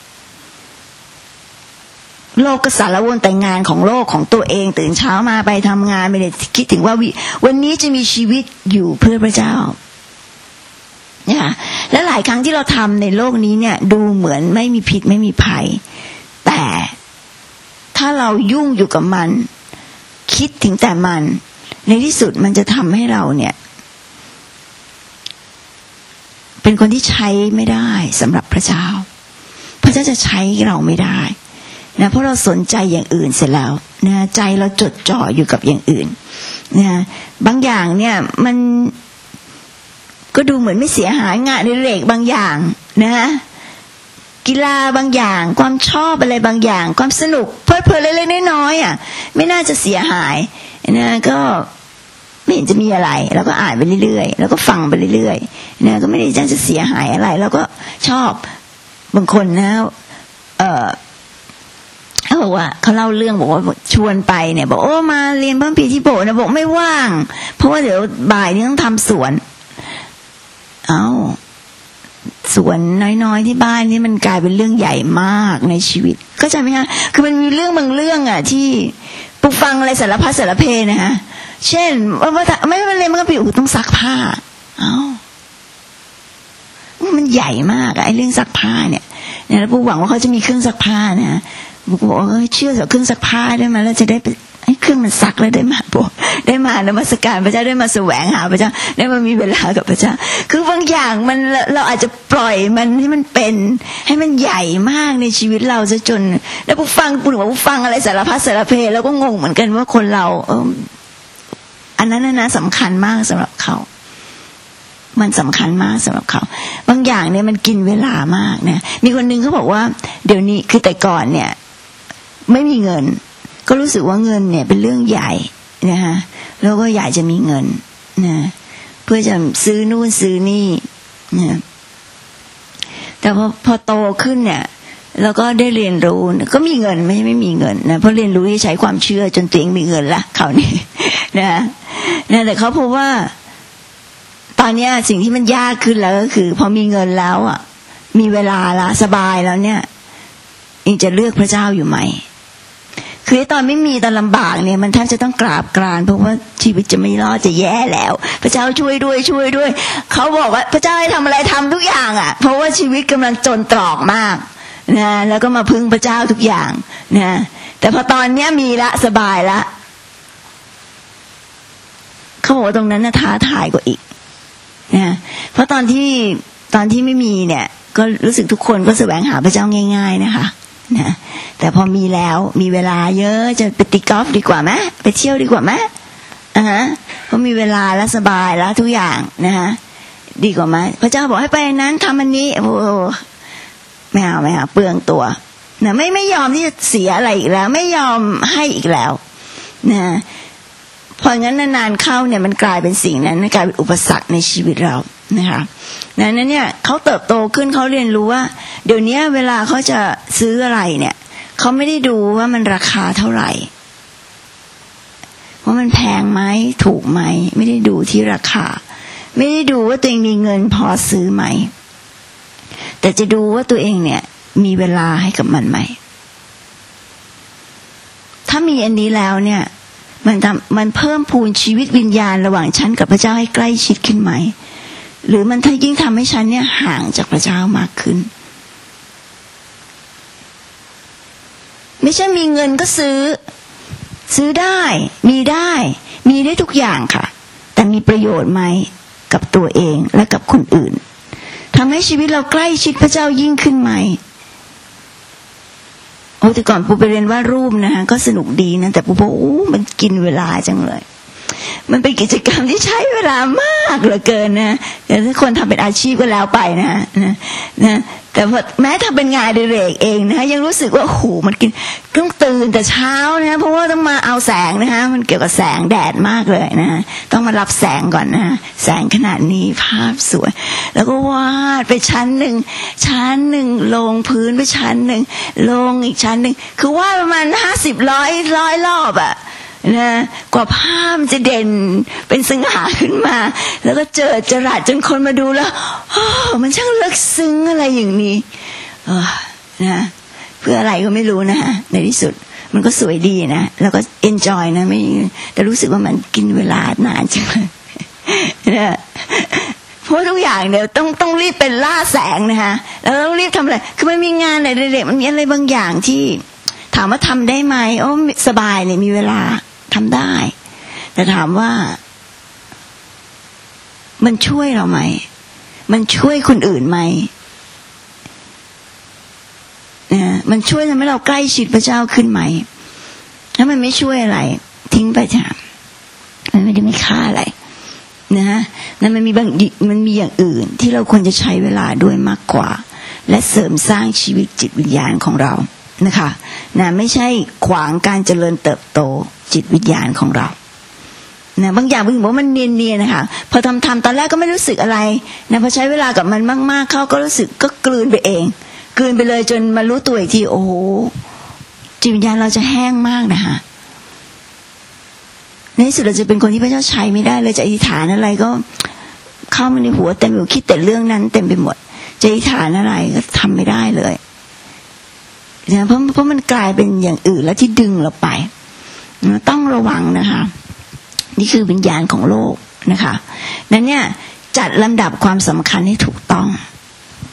โลกก็สารวนแต่งานของโลกของตัวเองตื่นเช้ามาไปทำงานไม่ได้คิดถึงว่าวันนี้จะมีชีวิตอยู่เพื่อพระเจ้าเนี่ยและหลายครั้งที่เราทำในโลกนี้เนี่ยดูเหมือนไม่มีพิษไม่มีภัยแต่ถ้าเรายุ่งอยู่กับมันคิดถึงแต่มันในที่สุดมันจะทำให้เราเนี่ยเป็นคนที่ใช้ไม่ได้สำหรับพระเจ้าพระเจ้าจะใช้เราไม่ได้นะเพราะเราสนใจอย่างอื่นเสร็จแล้วนะใจเราจดจ่ออยู่กับอย่างอื่นนะบางอย่างเนี่ยมันก็ดูเหมือนไม่เสียหายงานในเล็กบางอย่างนะกีฬาบางอย่างความชอบอะไรบางอย่างความสนุกเพลิดเพลินเล็กๆน้อยๆอ่ะไม่น่าจะเสียหายนะก็ไม่เห็นจะมีอะไรแล้วก็อ่านไปเรื่อยๆแล้วก็ฟังไปเรื่อยๆนะก็ไม่ได้จะเสียหายอะไรแล้วก็ชอบบางคนนะเออเขาบอกว่าเขาเล่าเรื่องบอกว่าชวนไปเนี่ยบอกโอ้มาเรียนพระคัมภีร์ที่โบสถ์นะบอกไม่ว่างเพราะว่าเดี๋ยวบ่ายนี้ต้องทำสวนเอ้าสวนน้อยๆที่บ้านนี่มันกลายเป็นเรื่องใหญ่มากในชีวิตเข้าใจไหมคะคือมันมีเรื่องบางเรื่องอ่ะที่ปลุกฟังอะไรสารพัดสารเพนะฮะเช่นว่าไม่ไม่เรียนมันก็ปีอูต้องซักผ้าเอ้ามันใหญ่มากไอ้เรื่องซักผ้าเนี่ยเนี่ยแล้วผู้หวังว่าเขาจะมีเครื่องซักผ้านะบอกว่าเชื่อจากเครื่องซักผ้าได้ไหมแล้วจะได้ให้เครื่องมันซักแล้วได้มาบอกได้มานมัสการพระเจ้าได้มาแสวงหาพระเจ้าได้มามีเวลากับพระเจ้าคือบางอย่างมันเราอาจจะปล่อยมันให้มันเป็นให้มันใหญ่มากในชีวิตเราซะจนแล้วผู้ฟังผู้บอกผู้ฟังอะไรสารพัดสารเพแล้วก็งงเหมือนกันว่าคนเราเอออันนั้นนะสำคัญมากสำหรับเขามันสำคัญมากสำหรับเขาบางอย่างเนี่ยมันกินเวลามากนะมีคนนึงเขาบอกว่าเดี๋ยวนี้คือแต่ก่อนเนี่ยไม่มีเงินก็รู้สึกว่าเงินเนี่ยเป็นเรื่องใหญ่นะคะแล้วก็อยากจะมีเงินนะเพื่อจะซื้อนู่นซื้อนี่นะแต่พอพอโตขึ้นเนี่ยแล้วก็ได้เรียนรู้ก็มีเงินไม่ใช่ไม่มีเงินนะเพราะเรียนรู้ที่ใช้ความเชื่อจนตัวเองมีเงินละเขานี่นะนะแต่เขาพบว่าตอนนี้สิ่งที่มันยากขึ้นแล้วก็คือพอมีเงินแล้วอ่ะมีเวลาละสบายแล้วเนี่ยเองจะเลือกพระเจ้าอยู่ไหมคือตอนไม่มีตอนลำบากเนี่ยมันแทบจะต้องกราบกรานเพราะว่าชีวิตจะไม่รอดจะแย่แล้วพระเจ้าช่วยด้วยช่วยด้วยเขาบอกว่าพระเจ้าให้ทำอะไรทำทุกอย่างอ่ะเพราะว่าชีวิตกำลังจนตรอกมากนะแล้วก็มาพึ่งพระเจ้าทุกอย่างนะแต่พอตอนเนี้ยมีละสบายละเขาบอกว่าตรงนั้นน่ะท้าทายกว่าอีกนะเพราะตอนที่ตอนที่ไม่มีเนี่ยก็รู้สึกทุกคนก็แสวงหาพระเจ้าง่ายๆนะคะนะแต่พอมีแล้วมีเวลาเยอะจะไปตีกอล์ฟดีกว่าไหมไปเที่ยวดีกว่าไหมอ่าฮะเพราะมีเวลาแล้วสบายแล้วทุกอย่างนะคะดีกว่าไหมพระเจ้าบอกให้ไปนั้นทำอันนี้โอ้ไม่เอาไม่เอาเปลืองตัวนะไม่ไม่ยอมที่จะเสียอะไรอีกแล้วไม่ยอมให้อีกแล้วนะพองั้นนานๆเข้าเนี่ยมันกลายเป็นสิ่งนั้นกลายเป็นอุปสรรคในชีวิตเรานะคะนั้นเนี่ยเขาเติบโตขึ้นเขาเรียนรู้ว่าเดี๋ยวนี้เวลาเขาจะซื้ออะไรเนี่ยเขาไม่ได้ดูว่ามันราคาเท่าไหร่ว่ามันแพงไหมถูกไหมไม่ได้ดูที่ราคาไม่ได้ดูว่าตัวเองมีเงินพอซื้อไหมแต่จะดูว่าตัวเองเนี่ยมีเวลาให้กับมันไหมถ้ามีอันนี้แล้วเนี่ยมันทำมันเพิ่มพูนชีวิตวิญญาณระหว่างฉันกับพระเจ้าให้ใกล้ชิดขึ้นไหมหรือมันถ้ายิ่งทำให้ฉันเนี่ยห่างจากพระเจ้ามากขึ้นไม่ใช่มีเงินก็ซื้อซื้อได้มีได้มีได้ทุกอย่างค่ะแต่มีประโยชน์ไหมกับตัวเองและกับคนอื่นทำให้ชีวิตเราใกล้ชิดพระเจ้ายิ่งขึ้นไหมโอ้แต่ก่อนปูไปเรียนวาดรูปนะคะก็สนุกดีนะแต่ปูบอกโอ้มันกินเวลาจังเลยมันเป็นกิจกรรมที่ใช้เวลามากเหลือเกินนะแต่ถ้าคนทำเป็นอาชีพก็แล้วไปนะนะนะแต่แม้ถ้าเป็นงานอดิเรกเองนะคะยังรู้สึกว่าโอ้โหมันกินต้องตื่นแต่เช้านะเพราะว่าต้องมาเอาแสงนะคะมันเกี่ยวกับแสงแดดมากเลยนะต้องมารับแสงก่อนนะแสงขนาดนี้ภาพสวยแล้วก็วาดไปชั้นหนึ่งชั้นหนึ่งลงพื้นไปชั้นหนึ่งลงอีกชั้นหนึ่งคือวาดประมาณห้าสิบร้อยร้อยรอบอะนะกว่าภาพจะเด่นเป็นสง่าขึ้นมาแล้วก็เจอจรัสจนคนมาดูแล้วโอ้มันช่างลึกซึ้งอะไรอย่างนี้นะเพื่ออะไรก็ไม่รู้นะฮะในที่สุดมันก็สวยดีนะแล้วก็เอนจอยนะไม่แต่รู้สึกว่ามันกินเวลานานจังเลยนะเพราะทุกอย่างเนี่ยต้องต้องรีบเป็นล่าแสงนะคะแล้วต้องรีบทำอะไรคือมันมีงานอะไรเด็กๆมันมีอะไรบางอย่างที่ถามว่าทำได้ไหมโอ้สบายเลยมีเวลาทำได้แต่ถามว่ามันช่วยเราไหมมันช่วยคนอื่นไหมนะมันช่วยทำให้เราใกล้ชิดพระเจ้าขึ้นไหมถ้ามันไม่ช่วยอะไรทิ้งไปเถอะมันไม่ได้มีค่าอะไรนะฮะนั่นมันมีบางมันมีอย่างอื่นที่เราควรจะใช้เวลาด้วยมากกว่าและเสริมสร้างชีวิตจิตวิญญาณของเรานะคะนะไม่ใช่ขวางการเจริญเติบโตจิตวิญญาณของเรานะบางอย่างบางอย่างมันเนียนๆนะคะพอทำทำตอนแรกก็ไม่รู้สึกอะไรนะพอใช้เวลากับมันมากๆเข้าก็รู้สึกก็กลืนไปเองกลืนไปเลยจนมารู้ตัวอีกทีโอ้โหจิตวิญญาณเราจะแห้งมากนะคะในที่สุดเราจะเป็นคนที่พระเจ้าใช้ไม่ได้เลยจะอธิษฐานอะไรก็เข้ามาในหัวเต็มไปหมดคิดแต่เรื่องนั้นเต็มไปหมดจะอธิษฐานอะไรก็ทำไม่ได้เลยนะเพราะเพราะมันกลายเป็นอย่างอื่นแล้วที่ดึงเราไปต้องระวังนะคะนี่คือวิญญาณของโลกนะคะนั้นเนี่ยจัดลำดับความสำคัญให้ถูกต้อง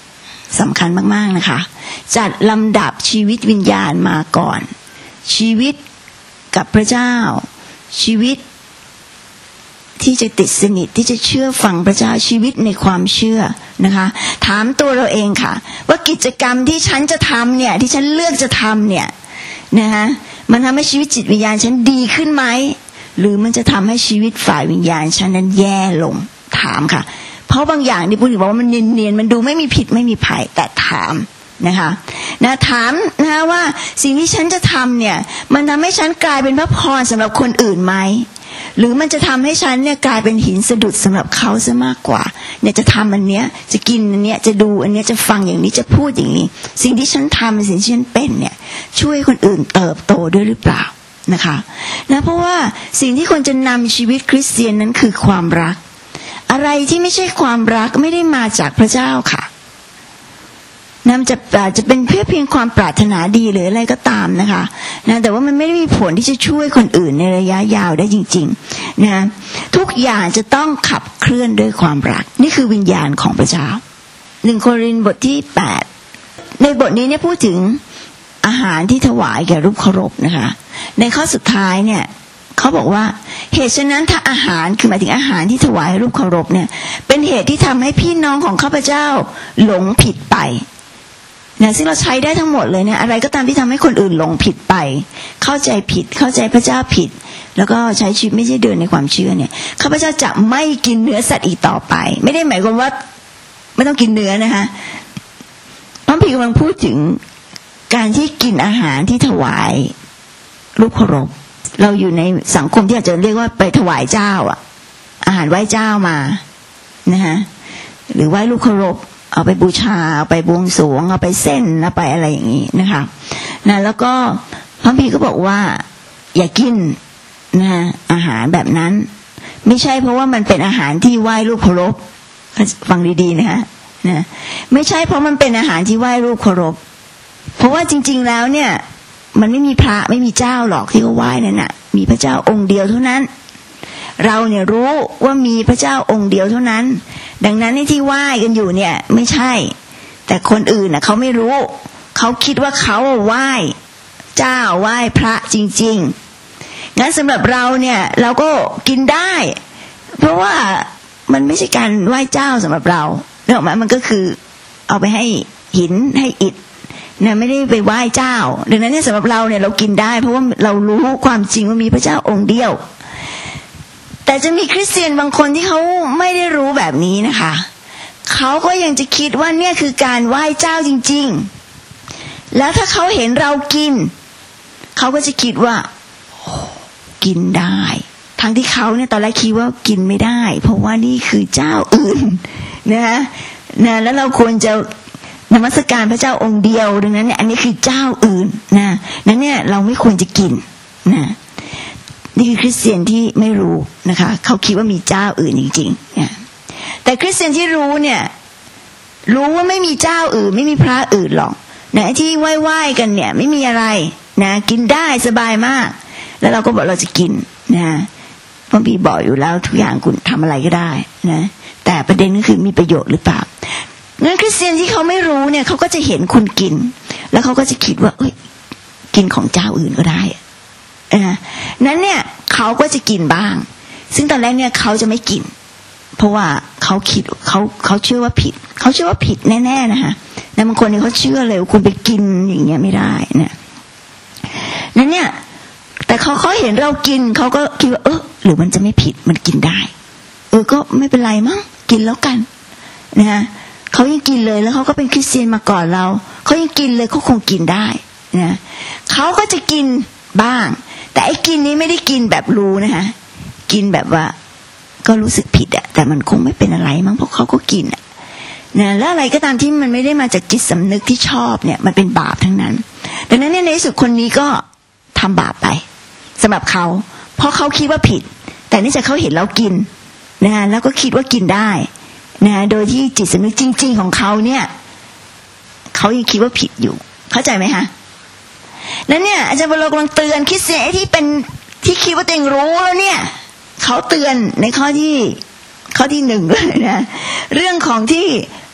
สำคัญมากๆนะคะจัดลำดับชีวิตวิญญาณมาก่อนชีวิตกับพระเจ้าชีวิตที่จะติดสนิทที่จะเชื่อฟังพระเจ้าชีวิตในความเชื่อนะคะถามตัวเราเองค่ะว่ากิจกรรมที่ฉันจะทำเนี่ยที่ฉันเลือกจะทำเนี่ยนะคะมันทำให้ชีวิตจิตวิญญาณฉันดีขึ้นไหมหรือมันจะทำให้ชีวิตฝ่ายวิญญาณฉันนั้นแย่ลงถามค่ะเพราะบางอย่างที่พูดถึงว่ามันเนียนๆมันดูไม่มีผิดไม่มีภัยแต่ถามนะคะนะถามนะว่าสิ่งที่ฉันจะทำเนี่ยมันทำให้ฉันกลายเป็นพระพรสำหรับคนอื่นไหมหรือมันจะทำให้ฉันเนี่ยกลายเป็นหินสะดุดสำหรับเขาซะมากกว่าเนี่ยจะทำอันเนี้ยจะกินอันเนี้ยจะดูอันเนี้ยจะฟังอย่างนี้จะพูดอย่างนี้สิ่งที่ฉันทำสิ่งที่ฉันเป็นเนี่ยช่วยคนอื่นเติบโตด้วยหรือเปล่านะคะนะเพราะว่าสิ่งที่ควรจะนำชีวิตคริสเตียนนั้นคือความรักอะไรที่ไม่ใช่ความรักไม่ได้มาจากพระเจ้าค่ะนั่นจะจะเป็นเพื่อเพียงความปรารถนาดีหรืออะไรก็ตามนะคะนะแต่ว่ามันไม่ได้มีผลที่จะช่วยคนอื่นในระยะยาวได้จริงๆนะทุกอย่างจะต้องขับเคลื่อนด้วยความรักนี่คือวิญญาณของพระเจ้าหนึ่งโครินธ์บทที่แปดในบทนี้เนี่ยพูดถึงอาหารที่ถวายแก่รูปเคารพนะคะในข้อสุดท้ายเนี่ยเขาบอกว่าเหตุฉะนั้นถ้าอาหารคือหมายถึงอาหารที่ถวายรูปเคารพเนี่ยเป็นเหตุที่ทำให้พี่น้องของข้าพเจ้าหลงผิดไปนะซึ่งเราใช้ได้ทั้งหมดเลยเนี่ยอะไรก็ตามที่ทำให้คนอื่นหลงผิดไปเข้าใจผิดเข้าใจพระเจ้าผิดแล้วก็ใช้ชีวิตไม่ใช่เดินในความเชื่อเนี่ยข้าพเจ้าจะไม่กินเนื้อสัตว์อีกต่อไปไม่ได้หมายความว่าไม่ต้องกินเนื้อนะคะพระพี่กำลังพูดถึงการที่กินอาหารที่ถวายรูปเคารพเราอยู่ในสังคมที่อาจจะเรียกว่าไปถวายเจ้าอ่ะอาหารไหว้เจ้ามานะคะหรือไหว้รูปเคารพเอาไปบูชาเอาไปบวงสรวงเอาไปเส้นเอาไปอะไรอย่างนี้นะคะนะแล้วก็พระพี่ก็บอกว่าอย่ากินนะอาหารแบบนั้นไม่ใช่เพราะว่ามันเป็นอาหารที่ไหว้รูปเคารพฟังดีๆนะคะนะไม่ใช่เพราะมันเป็นอาหารที่ไหว้รูปเคารพเพราะว่าจริงๆแล้วเนี่ยมันไม่มีพระไม่มีเจ้าหรอกที่เขาไหว้นั่นน่ะมีพระเจ้าองค์เดียวเท่านั้นเราเนี่ยรู้ว่ามีพระเจ้าองค์เดียวเท่านั้นดังนั้นที่ไหว้กันอยู่เนี่ยไม่ใช่แต่คนอื่นน่ะเขาไม่รู้เขาคิดว่าเขาไหว้เจ้าไหว้พระจริงๆงั้นสำหรับเราเนี่ยเราก็กินได้เพราะว่ามันไม่ใช่การไหว้เจ้าสำหรับเราเนี่ยออกมามันก็คือเอาไปให้หินให้อิฐเนี่ยไม่ได้ไปไหว้เจ้าดังนั้นเนี่ยสำหรับเราเนี่ยเรากินได้เพราะว่าเรารู้ความจริงว่ามีพระเจ้าองค์เดียวแต่จะมีคริสเตียนบางคนที่เขาไม่ได้รู้แบบนี้นะคะเขาก็ยังจะคิดว่าเนี่ยคือการไหว้เจ้าจริงๆแล้วถ้าเขาเห็นเรากินเขาก็จะคิดว่ากินได้ทั้งที่เขาเนี่ยตอนแรกคิดว่ากินไม่ได้เพราะว่านี่คือเจ้าอื่นนะนะแล้วเราควรจะนมัสการพระเจ้าองค์เดียวดังนั้นเนี่ยอันนี้คือเจ้าอื่นนะนั้นเนี่ยเราไม่ควรจะกินนะนี่คือคริสเตียนที่ไม่รู้นะคะเขาคิดว่ามีเจ้าอื่นจริงๆนะแต่คริสเตียนที่รู้เนี่ยรู้ว่าไม่มีเจ้าอื่นไม่มีพระอื่นหรอกนะที่ไหว้ๆกันเนี่ยไม่มีอะไรนะกินได้สบายมากแล้วเราก็บอกเราจะกินนะพระบิดาบอกอยู่แล้วทุกอย่างคุณทำอะไรก็ได้นะแต่ประเด็นก็คือมีประโยชน์หรือเปล่างั้นคริสเตียนที่เขาไม่รู้เนี่ยเขาก็จะเห็นคุณกินแล้วเขาก็จะคิดว่าเอ้ยกินของเจ้าอื่นก็ได้นะนั้นเนี่ยเขาก็จะกินบ้างซึ่งตอนแรกเนี่ยเขาจะไม่กินเพราะว่าเขาคิดเขาเขาเชื่อว่าผิดเขาเชื่อว่าผิดแน่ๆนะคะแต่บางคนเนี่ยเขาเชื่อเลยคุณไปกินอย่างเงี้ยไม่ได้นะนั้นเนี่ยแต่เขาเขาเห็นเรากินเขาก็คิดว่าเออหรือมันจะไม่ผิดมันกินได้เออก็ไม่เป็นไรมั้งกินแล้วกันนะเขายังกินเลยแล้วเขาก็เป็นคริสเตียนมาก่อนเราเขายังกินเลยเขาคงกินได้นะเขาก็จะกินบ้างแต่ไอ้กินนี้ไม่ได้กินแบบรู้นะคะกินแบบว่าก็รู้สึกผิดอะแต่มันคงไม่เป็นอะไรมั้งเพราะเขาก็กินอะนะแล้วอะไรก็ตามที่มันไม่ได้มาจากจิตสำนึกที่ชอบเนี่ยมันเป็นบาปทั้งนั้นดังนั้นในที่สุดคนนี้ก็ทำบาปไปสำหรับเขาเพราะเขาคิดว่าผิดแต่นี่จะเขาเห็นเรากินนะแล้วก็คิดว่ากินได้นะโดยที่จิตสำนึกจริงๆของเขาเนี่ยเขายังคิดว่าผิดอยู่เข้าใจไหมคะแล้วเนี่ยอาจารย์บรมกำลังเตือนคริสเตียนที่เป็นที่คิดว่าตัวเองรู้แล้วเนี่ยเขาเตือนในข้อที่ข้อที่หนึ่งเลยนะเรื่องของที่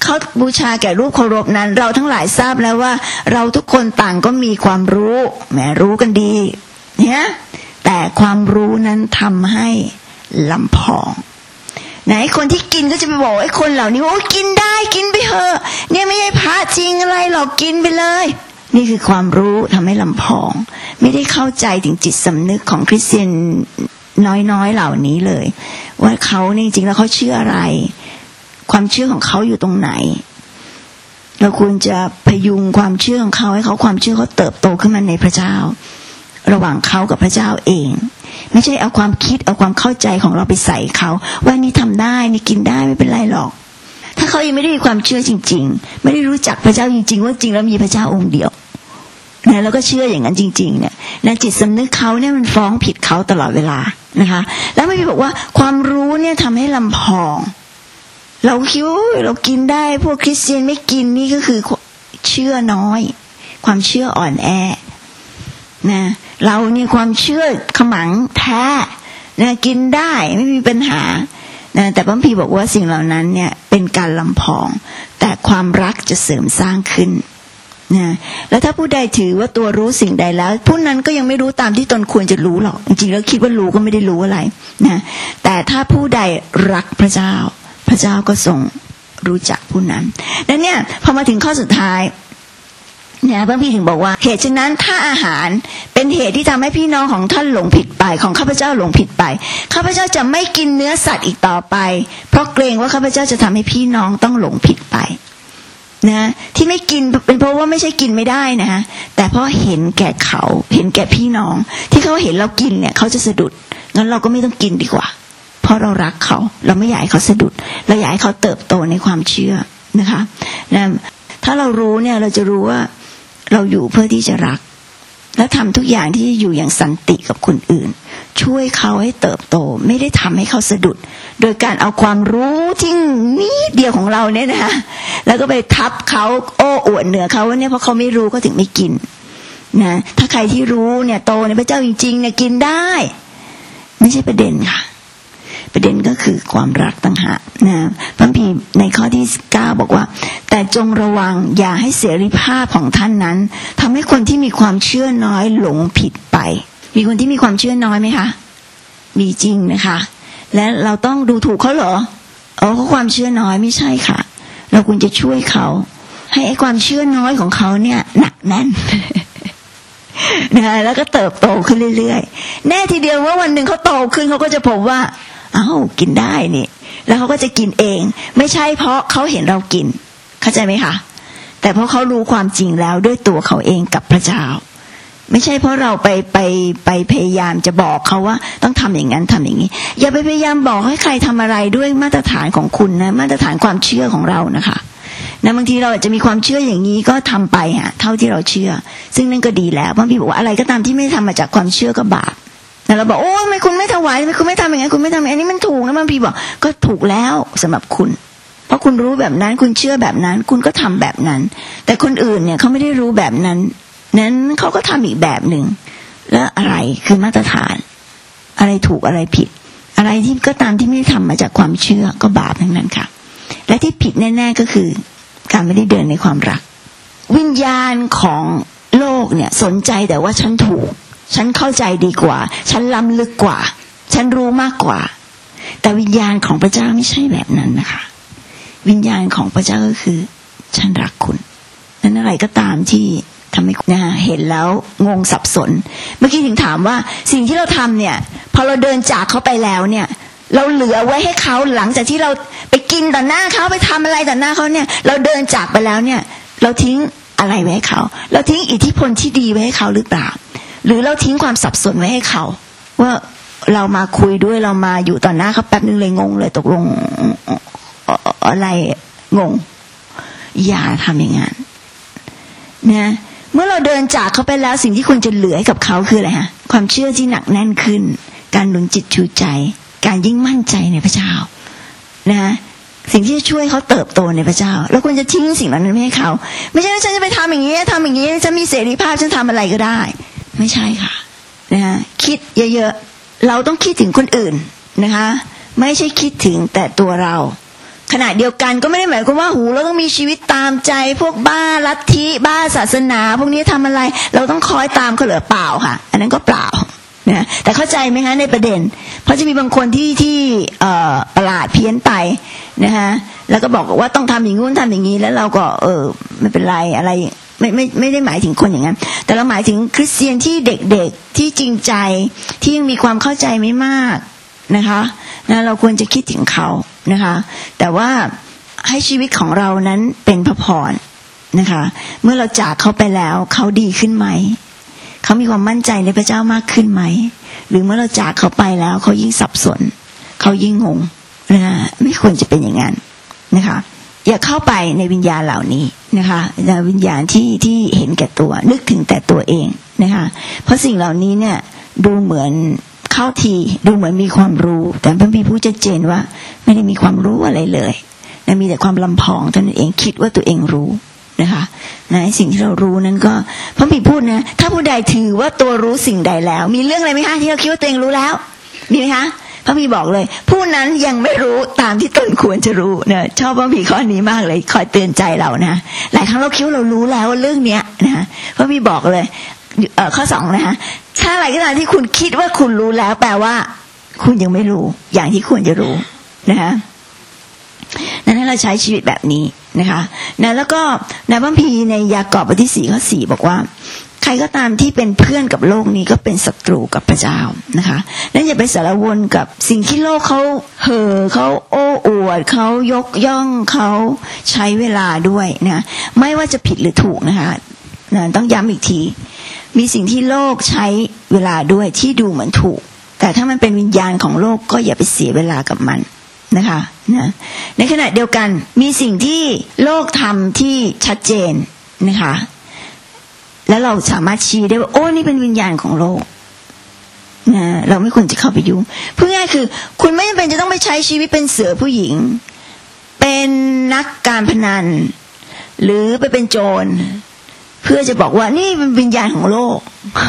เขาบูชาแก่รูปเคารพนั้นเราทั้งหลายทราบแล้วว่าเราทุกคนต่างก็มีความรู้แหมรู้กันดีเนี่ยแต่ความรู้นั้นทำให้ลำพองไหนคนที่กินก็จะไปบอกไอ้คนเหล่านี้ว่ากินได้กินไปเถอะเนี่ยไม่ใช่พระจริงอะไรหรอกกินไปเลยนี่คือความรู้ทำให้ลำพองไม่ได้เข้าใจถึงจิตสำนึกของคริสเตียนน้อยๆเหล่านี้เลยว่าเขาจริงๆแล้วเขาเชื่ออะไรความเชื่อของเขาอยู่ตรงไหนเราควรจะพยุงความเชื่อของเขาให้เขาความเชื่อเขาเติบโตขึ้นมาในพระเจ้าระหว่างเขากับพระเจ้าเองไม่ใช่เอาความคิดเอาความเข้าใจของเราไปใส่เขาว่านี่ทำได้นี่กินได้ไม่เป็นไรหรอกถ้าเขายังไม่ได้มีความเชื่อจริงๆไม่ได้รู้จักพระเจ้าจริงๆว่าจริงแล้วมีพระเจ้าองค์เดียวนะแล้วก็เชื่ออย่างนั้นจริงๆเนี่ยนะจิตสำนึกเขาเนี่ยมันฟ้องผิดเขาตลอดเวลานะคะแล้วไม่ได้บอกว่าความรู้เนี่ยทำให้ลำพองเราคิดว่าเรากินได้พวกคริสเตียนไม่กินนี่ก็คือเชื่อน้อยความเชื่ออ่อนแอนะเราเนี่ยความเชื่อขมังแท้นะกินได้ไม่มีปัญหานะแต่พระคัมภีร์บอกว่าสิ่งเหล่านั้นเนี่ยเป็นการลำพองแต่ความรักจะเสริมสร้างขึ้นนะแล้วถ้าผู้ใดถือว่าตัวรู้สิ่งใดแล้วผู้นั้นก็ยังไม่รู้ตามที่ตนควรจะรู้หรอกจริงๆแล้วคิดว่ารู้ก็ไม่ได้รู้อะไรนะแต่ถ้าผู้ใดรักพระเจ้าพระเจ้าก็ทรงรู้จักผู้นั้นแล้วเนี่ยพอมาถึงข้อสุดท้ายเนี่ยพระพี่ถึงบอกว่าเหตุฉะนั้นถ้าอาหารเป็นเหตุที่ทำให้พี่น้องของท่านหลงผิดไปของข้าพเจ้าหลงผิดไปข้าพเจ้าจะไม่กินเนื้อสัตว์อีกต่อไปเพราะเกรงว่าข้าพเจ้าจะทำให้พี่น้องต้องหลงผิดไปนะที่ไม่กินเป็นเพราะว่าไม่ใช่กินไม่ได้นะแต่เพราะเห็นแก่เขาเห็นแก่พี่น้องที่เขาเห็นเรากินเนี่ยเขาจะสะดุดงั้นเราก็ไม่ต้องกินดีกว่าเพราะเรารักเขาเราไม่อยากให้เขาสะดุดเราอยากให้เขาเติบโตในความเชื่อนะคะนะถ้าเรารู้เนี่ยเราจะรู้ว่าเราอยู่เพื่อที่จะรักและทำทุกอย่างที่จะอยู่อย่างสันติกับคนอื่นช่วยเขาให้เติบโตไม่ได้ทำให้เขาสะดุดโดยการเอาความรู้ที่นิดเดียวของเราเนี่ยนะคะแล้วก็ไปทับเขาโอ้อวดเหนือเขาว่าเนี่ยเพราะเขาไม่รู้ก็ถึงไม่กินนะถ้าใครที่รู้เนี่ยโตในพระเจ้าจริงๆเนี่ยกินได้ไม่ใช่ประเด็นค่ะประเด็นก็คือความรักต่างหากนะพระคัมภีร์ในข้อที่เก้าบอกว่าแต่จงระวังอย่าให้เสรีภาพของท่านนั้นทำให้คนที่มีความเชื่อน้อยหลงผิดไปมีคนที่มีความเชื่อน้อยไหมคะมีจริงนะคะและเราต้องดูถูกเขาเหรอเออเขาความเชื่อน้อยไม่ใช่ค่ะเราควรจะช่วยเขาให้ไอ้ความเชื่อน้อยของเขาเนี่ยหนักแน่นนะแล้วก็เติบโตขึ้นเรื่อยๆแน่ทีเดียวว่าวันหนึ่งเขาโตขึ้นเขาก็จะพบว่าอ้าวกินได้นี่แล้วเขาก็จะกินเองไม่ใช่เพราะเขาเห็นเรากินเข้าใจไหมคะแต่เพราะเขารู้ความจริงแล้วด้วยตัวเขาเองกับพระเจ้าไม่ใช่เพราะเราไปไปไปพยายามจะบอกเขาว่าต้องทำอย่างนั้นทำอย่างนี้อย่าไปพยายามบอกให้ใครทำอะไรด้วยมาตรฐานของคุณนะมาตรฐานความเชื่อของเรานะคะนะบางทีเราอาจจะมีความเชื่ออย่างนี้ก็ทำไปฮะเท่าที่เราเชื่อซึ่งนั่นก็ดีแล้วบางทีบอกว่าอะไรก็ตามที่ไม่ทำมาจากความเชื่อก็บาปแต่เราบอกโอ้ไม่คุณไม่ถวายไม่คุณไม่ทำอย่างนั้นคุณไม่ทำอย่างนี้มันถูกนะบางทีบอกก็ถูกแล้วสำหรับคุณเพราะคุณรู้แบบนั้นคุณเชื่อแบบนั้นคุณก็ทำแบบนั้นแต่คนอื่นเนี่ยเขาไม่ได้รู้แบบนั้นนั้นเขาก็ทำอีกแบบหนึ่งแล้วอะไรคือมาตรฐานอะไรถูกอะไรผิดอะไรที่ก็ตามที่ไม่ได้ทำมาจากความเชื่อก็บาปทั้งนั้นค่ะและที่ผิดแน่ๆก็คือการไม่ได้เดินในความรักวิญญาณของโลกเนี่ยสนใจแต่ว่าฉันถูกฉันเข้าใจดีกว่าฉันล้ำลึกกว่าฉันรู้มากกว่าแต่วิญญาณของพระเจ้าไม่ใช่แบบนั้นนะคะวิญญาณของพระเจ้าก็คือฉันรักคุณนั้นอะไรก็ตามที่ทำให้นะเห็นแล้วงงสับสนเมื่อกี้ถึงถามว่าสิ่งที่เราทำเนี่ยพอเราเดินจากเขาไปแล้วเนี่ยเราเหลือไว้ให้เขาหลังจากที่เราไปกินต่อหน้าเขาไปทำอะไรต่อหน้าเขาเนี่ยเราเดินจากไปแล้วเนี่ยเราทิ้งอะไรไว้ให้เขาเราทิ้งอิทธิพลที่ดีไว้ให้เขาหรือเปล่าหรือเราทิ้งความสับสนไว้ให้เขาว่าเรามาคุยด้วยเรามาอยู่ต่อหน้าเขาแป๊บนึงเลยงงเลยตกลงอะไรงงอย่าทำอย่างนั้นนะเมื่อเราเดินจากเขาไปแล้วสิ่งที่ควรจะเหลือให้กับเขาคืออะไรฮะความเชื่อที่หนักแน่นขึ้นการหนุนจิตชูใจการยิ่งมั่นใจในพระเจ้านะสิ่งที่จะช่วยเขาเติบโตในพระเจ้าเราควรจะทิ้งสิ่งเหล่านั้นไม่ให้เขาไม่ใช่ว่าฉันจะไปทำอย่างนี้ทำอย่างนี้ฉันมีเสรีภาพฉันทำอะไรก็ได้ไม่ใช่ค่ะนะคิดเยอะๆเราต้องคิดถึงคนอื่นนะคะไม่ใช่คิดถึงแต่ตัวเราขณะเดียวกันก็ไม่ได้หมายความว่าหูเราต้องมีชีวิตตามใจพวกบ้าลัทธิบ้าศาสนาพวกนี้ทำอะไรเราต้องคอยตามเขาเหลือเปล่าค่ะอันนั้นก็เปล่านะแต่เข้าใจไหมคะในประเด็นเพราะจะมีบางคนที่ที่เอ่อประหลาดเพี้ยนไปนะคะแล้วก็บอกว่าต้องทำอย่างงู้นทำอย่างนี้แล้วเราก็เออไม่เป็นไรอะไรไม่ไม่ไม่ได้หมายถึงคนอย่างนั้นแต่เราหมายถึงคริสเตียนที่เด็กๆที่จริงใจที่ยังมีความเข้าใจไม่มากนะคะนะเราควรจะคิดถึงเขานะคะแต่ว่าให้ชีวิตของเรานั้นเป็นพระพรนะคะเมื่อเราจากเขาไปแล้วเขาดีขึ้นไหมเขามีความมั่นใจในพระเจ้ามากขึ้นไหมหรือเมื่อเราจากเขาไปแล้วเขายิ่งสับสนเขายิ่งงงนะไม่ควรจะเป็นอย่างนั้นนะคะอย่าเข้าไปในวิญญาณเหล่านี้นะคะวิญญาณที่ที่เห็นแก่ตัวนึกถึงแต่ตัวเองนะคะเพราะสิ่งเหล่านี้เนี่ยดูเหมือนเข้าทีดูเหมือนมีความรู้แต่พระบิดาพูดชัดเจนว่าไม่ได้มีความรู้อะไรเลยนะมีแต่ความลำพองเท่านั้นเองคิดว่าตัวเองรู้นะคะนะสิ่งที่เรารู้นั้นก็พระบิดาพูดนะถ้าผู้ใดถือว่าตัวรู้สิ่งใดแล้วมีเรื่องอะไรไหมคะที่เราคิดว่าตัวเองรู้แล้วมีไหมคะพระบิดาบอกเลยผู้นั้นยังไม่รู้ตามที่ตนควรจะรู้เนี่ยชอบพระบิดาข้อนี้มากเลยคอยเตือนใจเรานะหลายครั้งเราคิดว่าเรารู้แล้วเรื่องเนี้ยนะพระบิดาบอกเลยเอ่อข้อสองนะคะถ้าอะไรก็ตามที่คุณคิดว่าคุณรู้แล้วแปลว่าคุณยังไม่รู้อย่างที่ควรจะรู้นะคะนั้นให้เราใช้ชีวิตแบบนี้นะคะนะแล้วก็ในพระคัมภีร์ในยากอบบทที่สี่ข้อสี่บอกว่าใครก็ตามที่เป็นเพื่อนกับโลกนี้ก็เป็นศัตรูกับพระเจ้านะคะนั้นอย่าไปสารวนกับสิ่งที่โลกเขาเห่อเขาโอ้อวดเขายกย่องเขาใช้เวลาด้วยนะไม่ว่าจะผิดหรือถูกนะคะนะต้องย้ำอีกทีมีสิ่งที่โลกใช้เวลาด้วยที่ดูเหมือนถูกแต่ถ้ามันเป็นวิญญาณของโลกก็อย่าไปเสียเวลากับมันนะคะนะในขณะเดียวกันมีสิ่งที่โลกทำที่ชัดเจนนะคะแล้วเราสามารถชี้ได้ว่าโอ้นี่เป็นวิญญาณของโลกนะเราไม่ควรจะเข้าไปยุ่งพูดง่ายคือคุณไม่จำเป็นจะต้องไปใช้ชีวิตเป็นเสือผู้หญิงเป็นนักการพนันหรือไปเป็นโจรเพื่อจะบอกว่านี่เป็นวิญญาณของโลก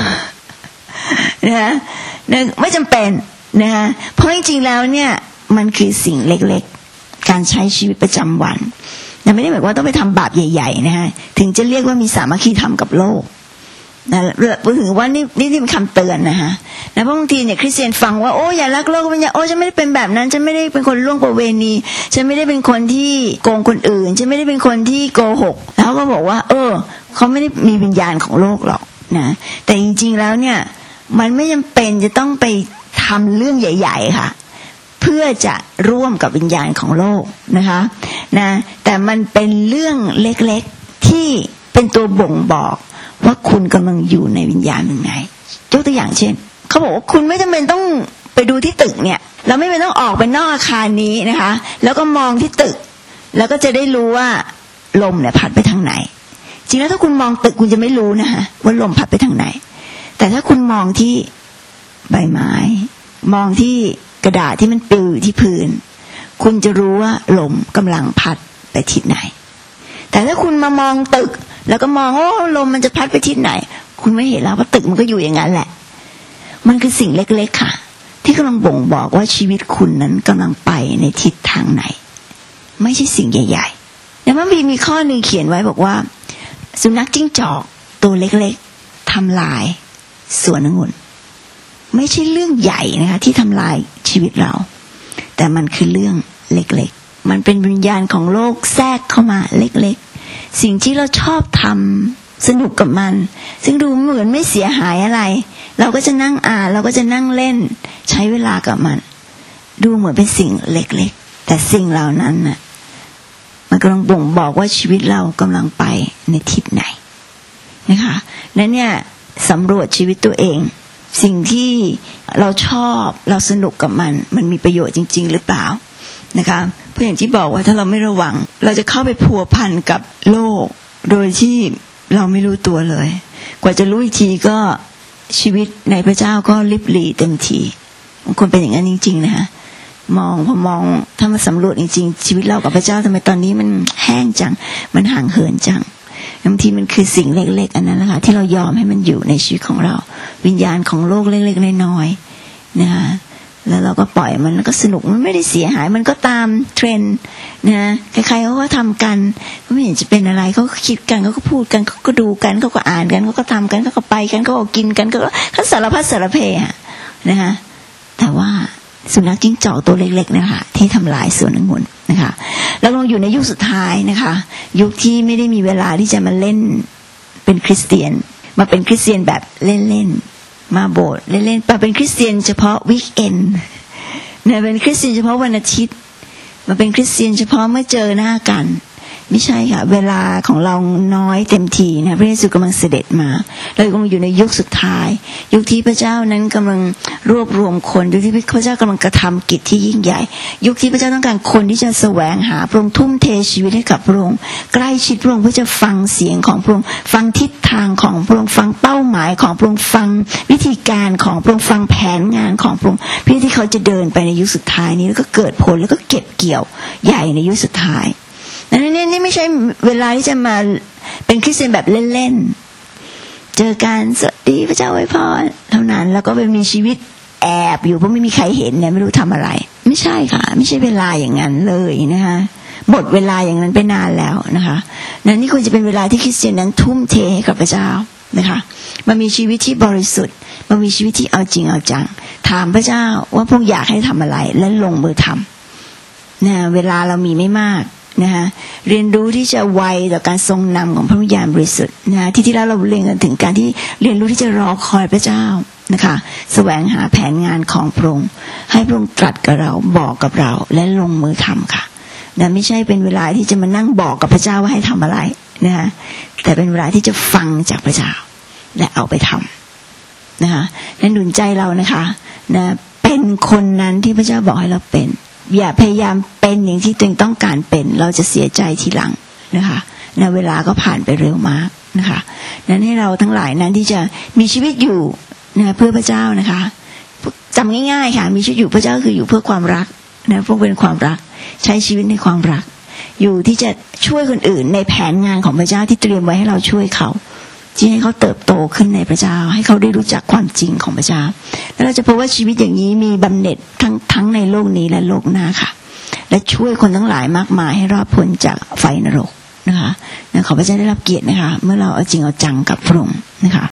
นะนะไม่จำเป็นนะเพราะจริงๆแล้วเนี่ยมันคือสิ่งเล็กๆการใช้ชีวิตประจำวันนะไม่ได้หมายว่าต้องไปทำบาปใหญ่ๆนะฮะถึงจะเรียกว่ามีสามัคคีธรรมกับโลกนะพูดถึงว่านี่นี่เป็นคำเตือนนะฮะนะเพราะบางทีเนี่ยคริสเตียนฟังว่าโอ้อย่ารักโลกเป็นอย่างโอ้ฉันไม่ได้เป็นแบบนั้นฉันไม่ได้เป็นคนล่วงประเวณีฉันไม่ได้เป็นคนที่โกงคนอื่นฉันไม่ได้เป็นคนที่โกหกแล้วก็บอกว่าเออเขาไม่ได้มีวิญญาณของโลกหรอกนะแต่จริงๆแล้วเนี่ยมันไม่จำเป็นจะต้องไปทำเรื่องใหญ่ๆค่ะเพื่อจะร่วมกับวิญญาณของโลกนะคะนะแต่มันเป็นเรื่องเล็กๆที่เป็นตัวบ่งบอกว่าคุณกำลังอยู่ในวิญญาณยังไงยกตัวอย่างเช่นเขาบอกว่าคุณไม่จำเป็นต้องไปดูที่ตึกเนี่ยเราไม่จำเป็นต้องออกไปนอกอาคารนี้นะคะแล้วก็มองที่ตึกแล้วก็จะได้รู้ว่าลมเนี่ยพัดไปทางไหนจริงแล้วถ้าคุณมองตึกคุณจะไม่รู้นะคะว่าลมพัดไปทางไหนแต่ถ้าคุณมองที่ใบไม้มองที่กระดาษที่มันปลิวอยู่ที่พื้นคุณจะรู้ว่าลมกำลังพัดไปทิศไหนแต่ถ้าคุณมามองตึกแล้วก็มองโอ้ลมมันจะพัดไปทิศไหนคุณไม่เห็นแล้วว่าตึกมันก็อยู่อย่างนั้นแหละมันคือสิ่งเล็กๆค่ะที่กำลังบ่งบอกว่าชีวิตคุณนั้นกำลังไปในทิศทางไหนไม่ใช่สิ่งใหญ่ๆแต่มันมีข้อหนึ่งเขียนไว้บอกว่าสุนัขจิ้งจอกตัวเล็กๆทำลายสวนองุ่นไม่ใช่เรื่องใหญ่นะคะที่ทำลายชีวิตเราแต่มันคือเรื่องเล็กๆมันเป็นวิญญาณของโลกแทรกเข้ามาเล็กๆสิ่งที่เราชอบทำสนุกกับมันซึ่งดูเหมือนไม่เสียหายอะไรเราก็จะนั่งอ่านเราก็จะนั่งเล่นใช้เวลากับมันดูเหมือนเป็นสิ่งเล็กๆแต่สิ่งเหล่านั้นน่ะมันกำลังบ่งบอกว่าชีวิตเรากำลังไปในทิศไหนนะคะนั้นเนี่ยสำรวจชีวิตตัวเองสิ่งที่เราชอบเราสนุกกับมันมันมีประโยชน์จริงๆหรือเปล่านะคะเพราะอย่างที่บอกว่าถ้าเราไม่ระวังเราจะเข้าไปพัวพันกับโลกโดยที่เราไม่รู้ตัวเลยกว่าจะรู้อีกทีก็ชีวิตในพระเจ้าก็ลิบหลีเต็มทีบางคนเป็นอย่างนั้นจริงๆนะคะมองพอมองถ้ามาสำรวจจริงๆชีวิตเรากับพระเจ้าทำไมตอนนี้มันแห้งจังมันห่างเหินจังบางทีมันคือสิ่งเล็กๆอันนั้นแหละค่ะที่เรายอมให้มันอยู่ในชีวิตของเราวิญญาณของโลกเล็กๆน้อยๆนะคะแล้วเราก็ปล่อยมันแล้วก็สนุกมันไม่ได้เสียหายมันก็ตามเทรนด์นะใครๆเขาก็ทำกันไม่เห็นจะเป็นอะไรเขาก็คิดกันเขาก็พูดกันเขาก็ดูกันเขาก็อ่านกันเขาก็ทำกันเขาก็ไปกันเขาก็กินกันเขาสารพัดสารเพอะนะคะแต่ว่าสุนัขจิ้งจอกตัวเล็กๆนะคะที่ทำลายสวนองุ่นนะคะแล้วเราอยู่ในยุคสุดท้ายนะคะยุคที่ไม่ได้มีเวลาที่จะมาเล่นเป็นคริสเตียนมาเป็นคริสเตียนแบบเล่นๆมาโบสถ์เล่นๆมาเป็นคริสเตียนเฉพาะวีคเอนด์เนี่ยเป็นคริสเตียนเฉพาะวันอาทิตย์มาเป็นคริสเตียนเฉพาะเมื่อเจอหน้ากันไม่ใช่ค่ะเวลาของเราน้อยเต็มทีนะพระเยซูกำลังเสด็จมาเรากำลังอยู่ในยุคสุดท้ายยุคที่พระเจ้านั้นกำลังรวบรวมคนยุคที่พระเจ้ากำลังกระทำกิจที่ยิ่งใหญ่ยุคที่พระเจ้าต้องการคนที่จะแสวงหาพระองค์ทุ่มเทชีวิตให้กับพระองค์ใกล้ชิดพระองค์เพื่อจะฟังเสียงของพระองค์ฟังทิศทางของพระองค์ฟังเป้าหมายของพระองค์ฟังวิธีการของพระองค์ฟังแผนงานของพระองค์เพื่อที่เขาจะเดินไปในยุคสุดท้ายนี้แล้วก็เกิดผลแล้วก็เก็บเกี่ยวใหญ่ในยุคสุดท้ายนั่นนี่นี่ไม่ใช่เวลาที่จะมาเป็นคริสเตียนแบบเล่นๆเจอกันสวัสดีพระเจ้าอวยพรเท่านั้นแล้วก็ไปมีชีวิตแอบอยู่เพราะไม่มีใครเห็นเนี่ยไม่รู้ทำอะไรไม่ใช่ค่ะไม่ใช่เวลาอย่างนั้นเลยนะคะหมดเวลาอย่างนั้นไปนานแล้วนะคะนั่นนี่ควรจะเป็นเวลาที่คริสเตียนนั้นทุ่มเทให้กับพระเจ้านะคะมามีชีวิตที่บริสุทธิ์มามีชีวิตที่เอาจริงเอาจังถามพระเจ้าว่าพวกอยากให้ทำอะไรและลงมือทำนะเวลาเรามีไม่มากนะคะเรียนรู้ที่จะไวต่อการทรงนำของพระวิญญาณบริสุทธิ์นะที่ที่แล้วเราเรียนกันถึงการที่เรียนรู้ที่จะรอคอยพระเจ้านะคะแสวงหาแผนงานของพระองค์ให้พระองค์ตรัสกับเราบอกกับเราและลงมือทำค่ะนะไม่ใช่เป็นเวลาที่จะมานั่งบอกกับพระเจ้าว่าให้ทำอะไรนะคะแต่เป็นเวลาที่จะฟังจากพระเจ้าและเอาไปทำนะคะนั้นหนุนใจเรานะคะนะเป็นคนนั้นที่พระเจ้าบอกให้เราเป็นอย่าพยายามเป็นอย่างที่ตัวเองต้องการเป็นเราจะเสียใจทีหลังนะคะในเวลาก็ผ่านไปเร็วมากนะคะนั้นให้เราทั้งหลายนั้นที่จะมีชีวิตอยู่นะเพื่อพระเจ้านะคะจำง่ายๆค่ะมีชีวิตอยู่พระเจ้าคืออยู่เพื่อความรักนะพวกเป็นความรักใช้ชีวิตในความรักอยู่ที่จะช่วยคนอื่นในแผนงานของพระเจ้าที่เตรียมไว้ให้เราช่วยเขาที่ให้เขาเติบโตขึ้นในพระเจ้าให้เขาได้รู้จักความจริงของพระเจ้าแล้วเราจะพบว่าชีวิตอย่างนี้มีบำเหน็จทั้งทั้งในโลกนี้และโลกหน้าค่ะและช่วยคนทั้งหลายมากมายให้รอดพ้นจากไฟนรกนะคะขอพระเจ้าได้รับเกียรตินะคะเมื่อเราเอาจริงเอาจังกับพระองค์นะคะ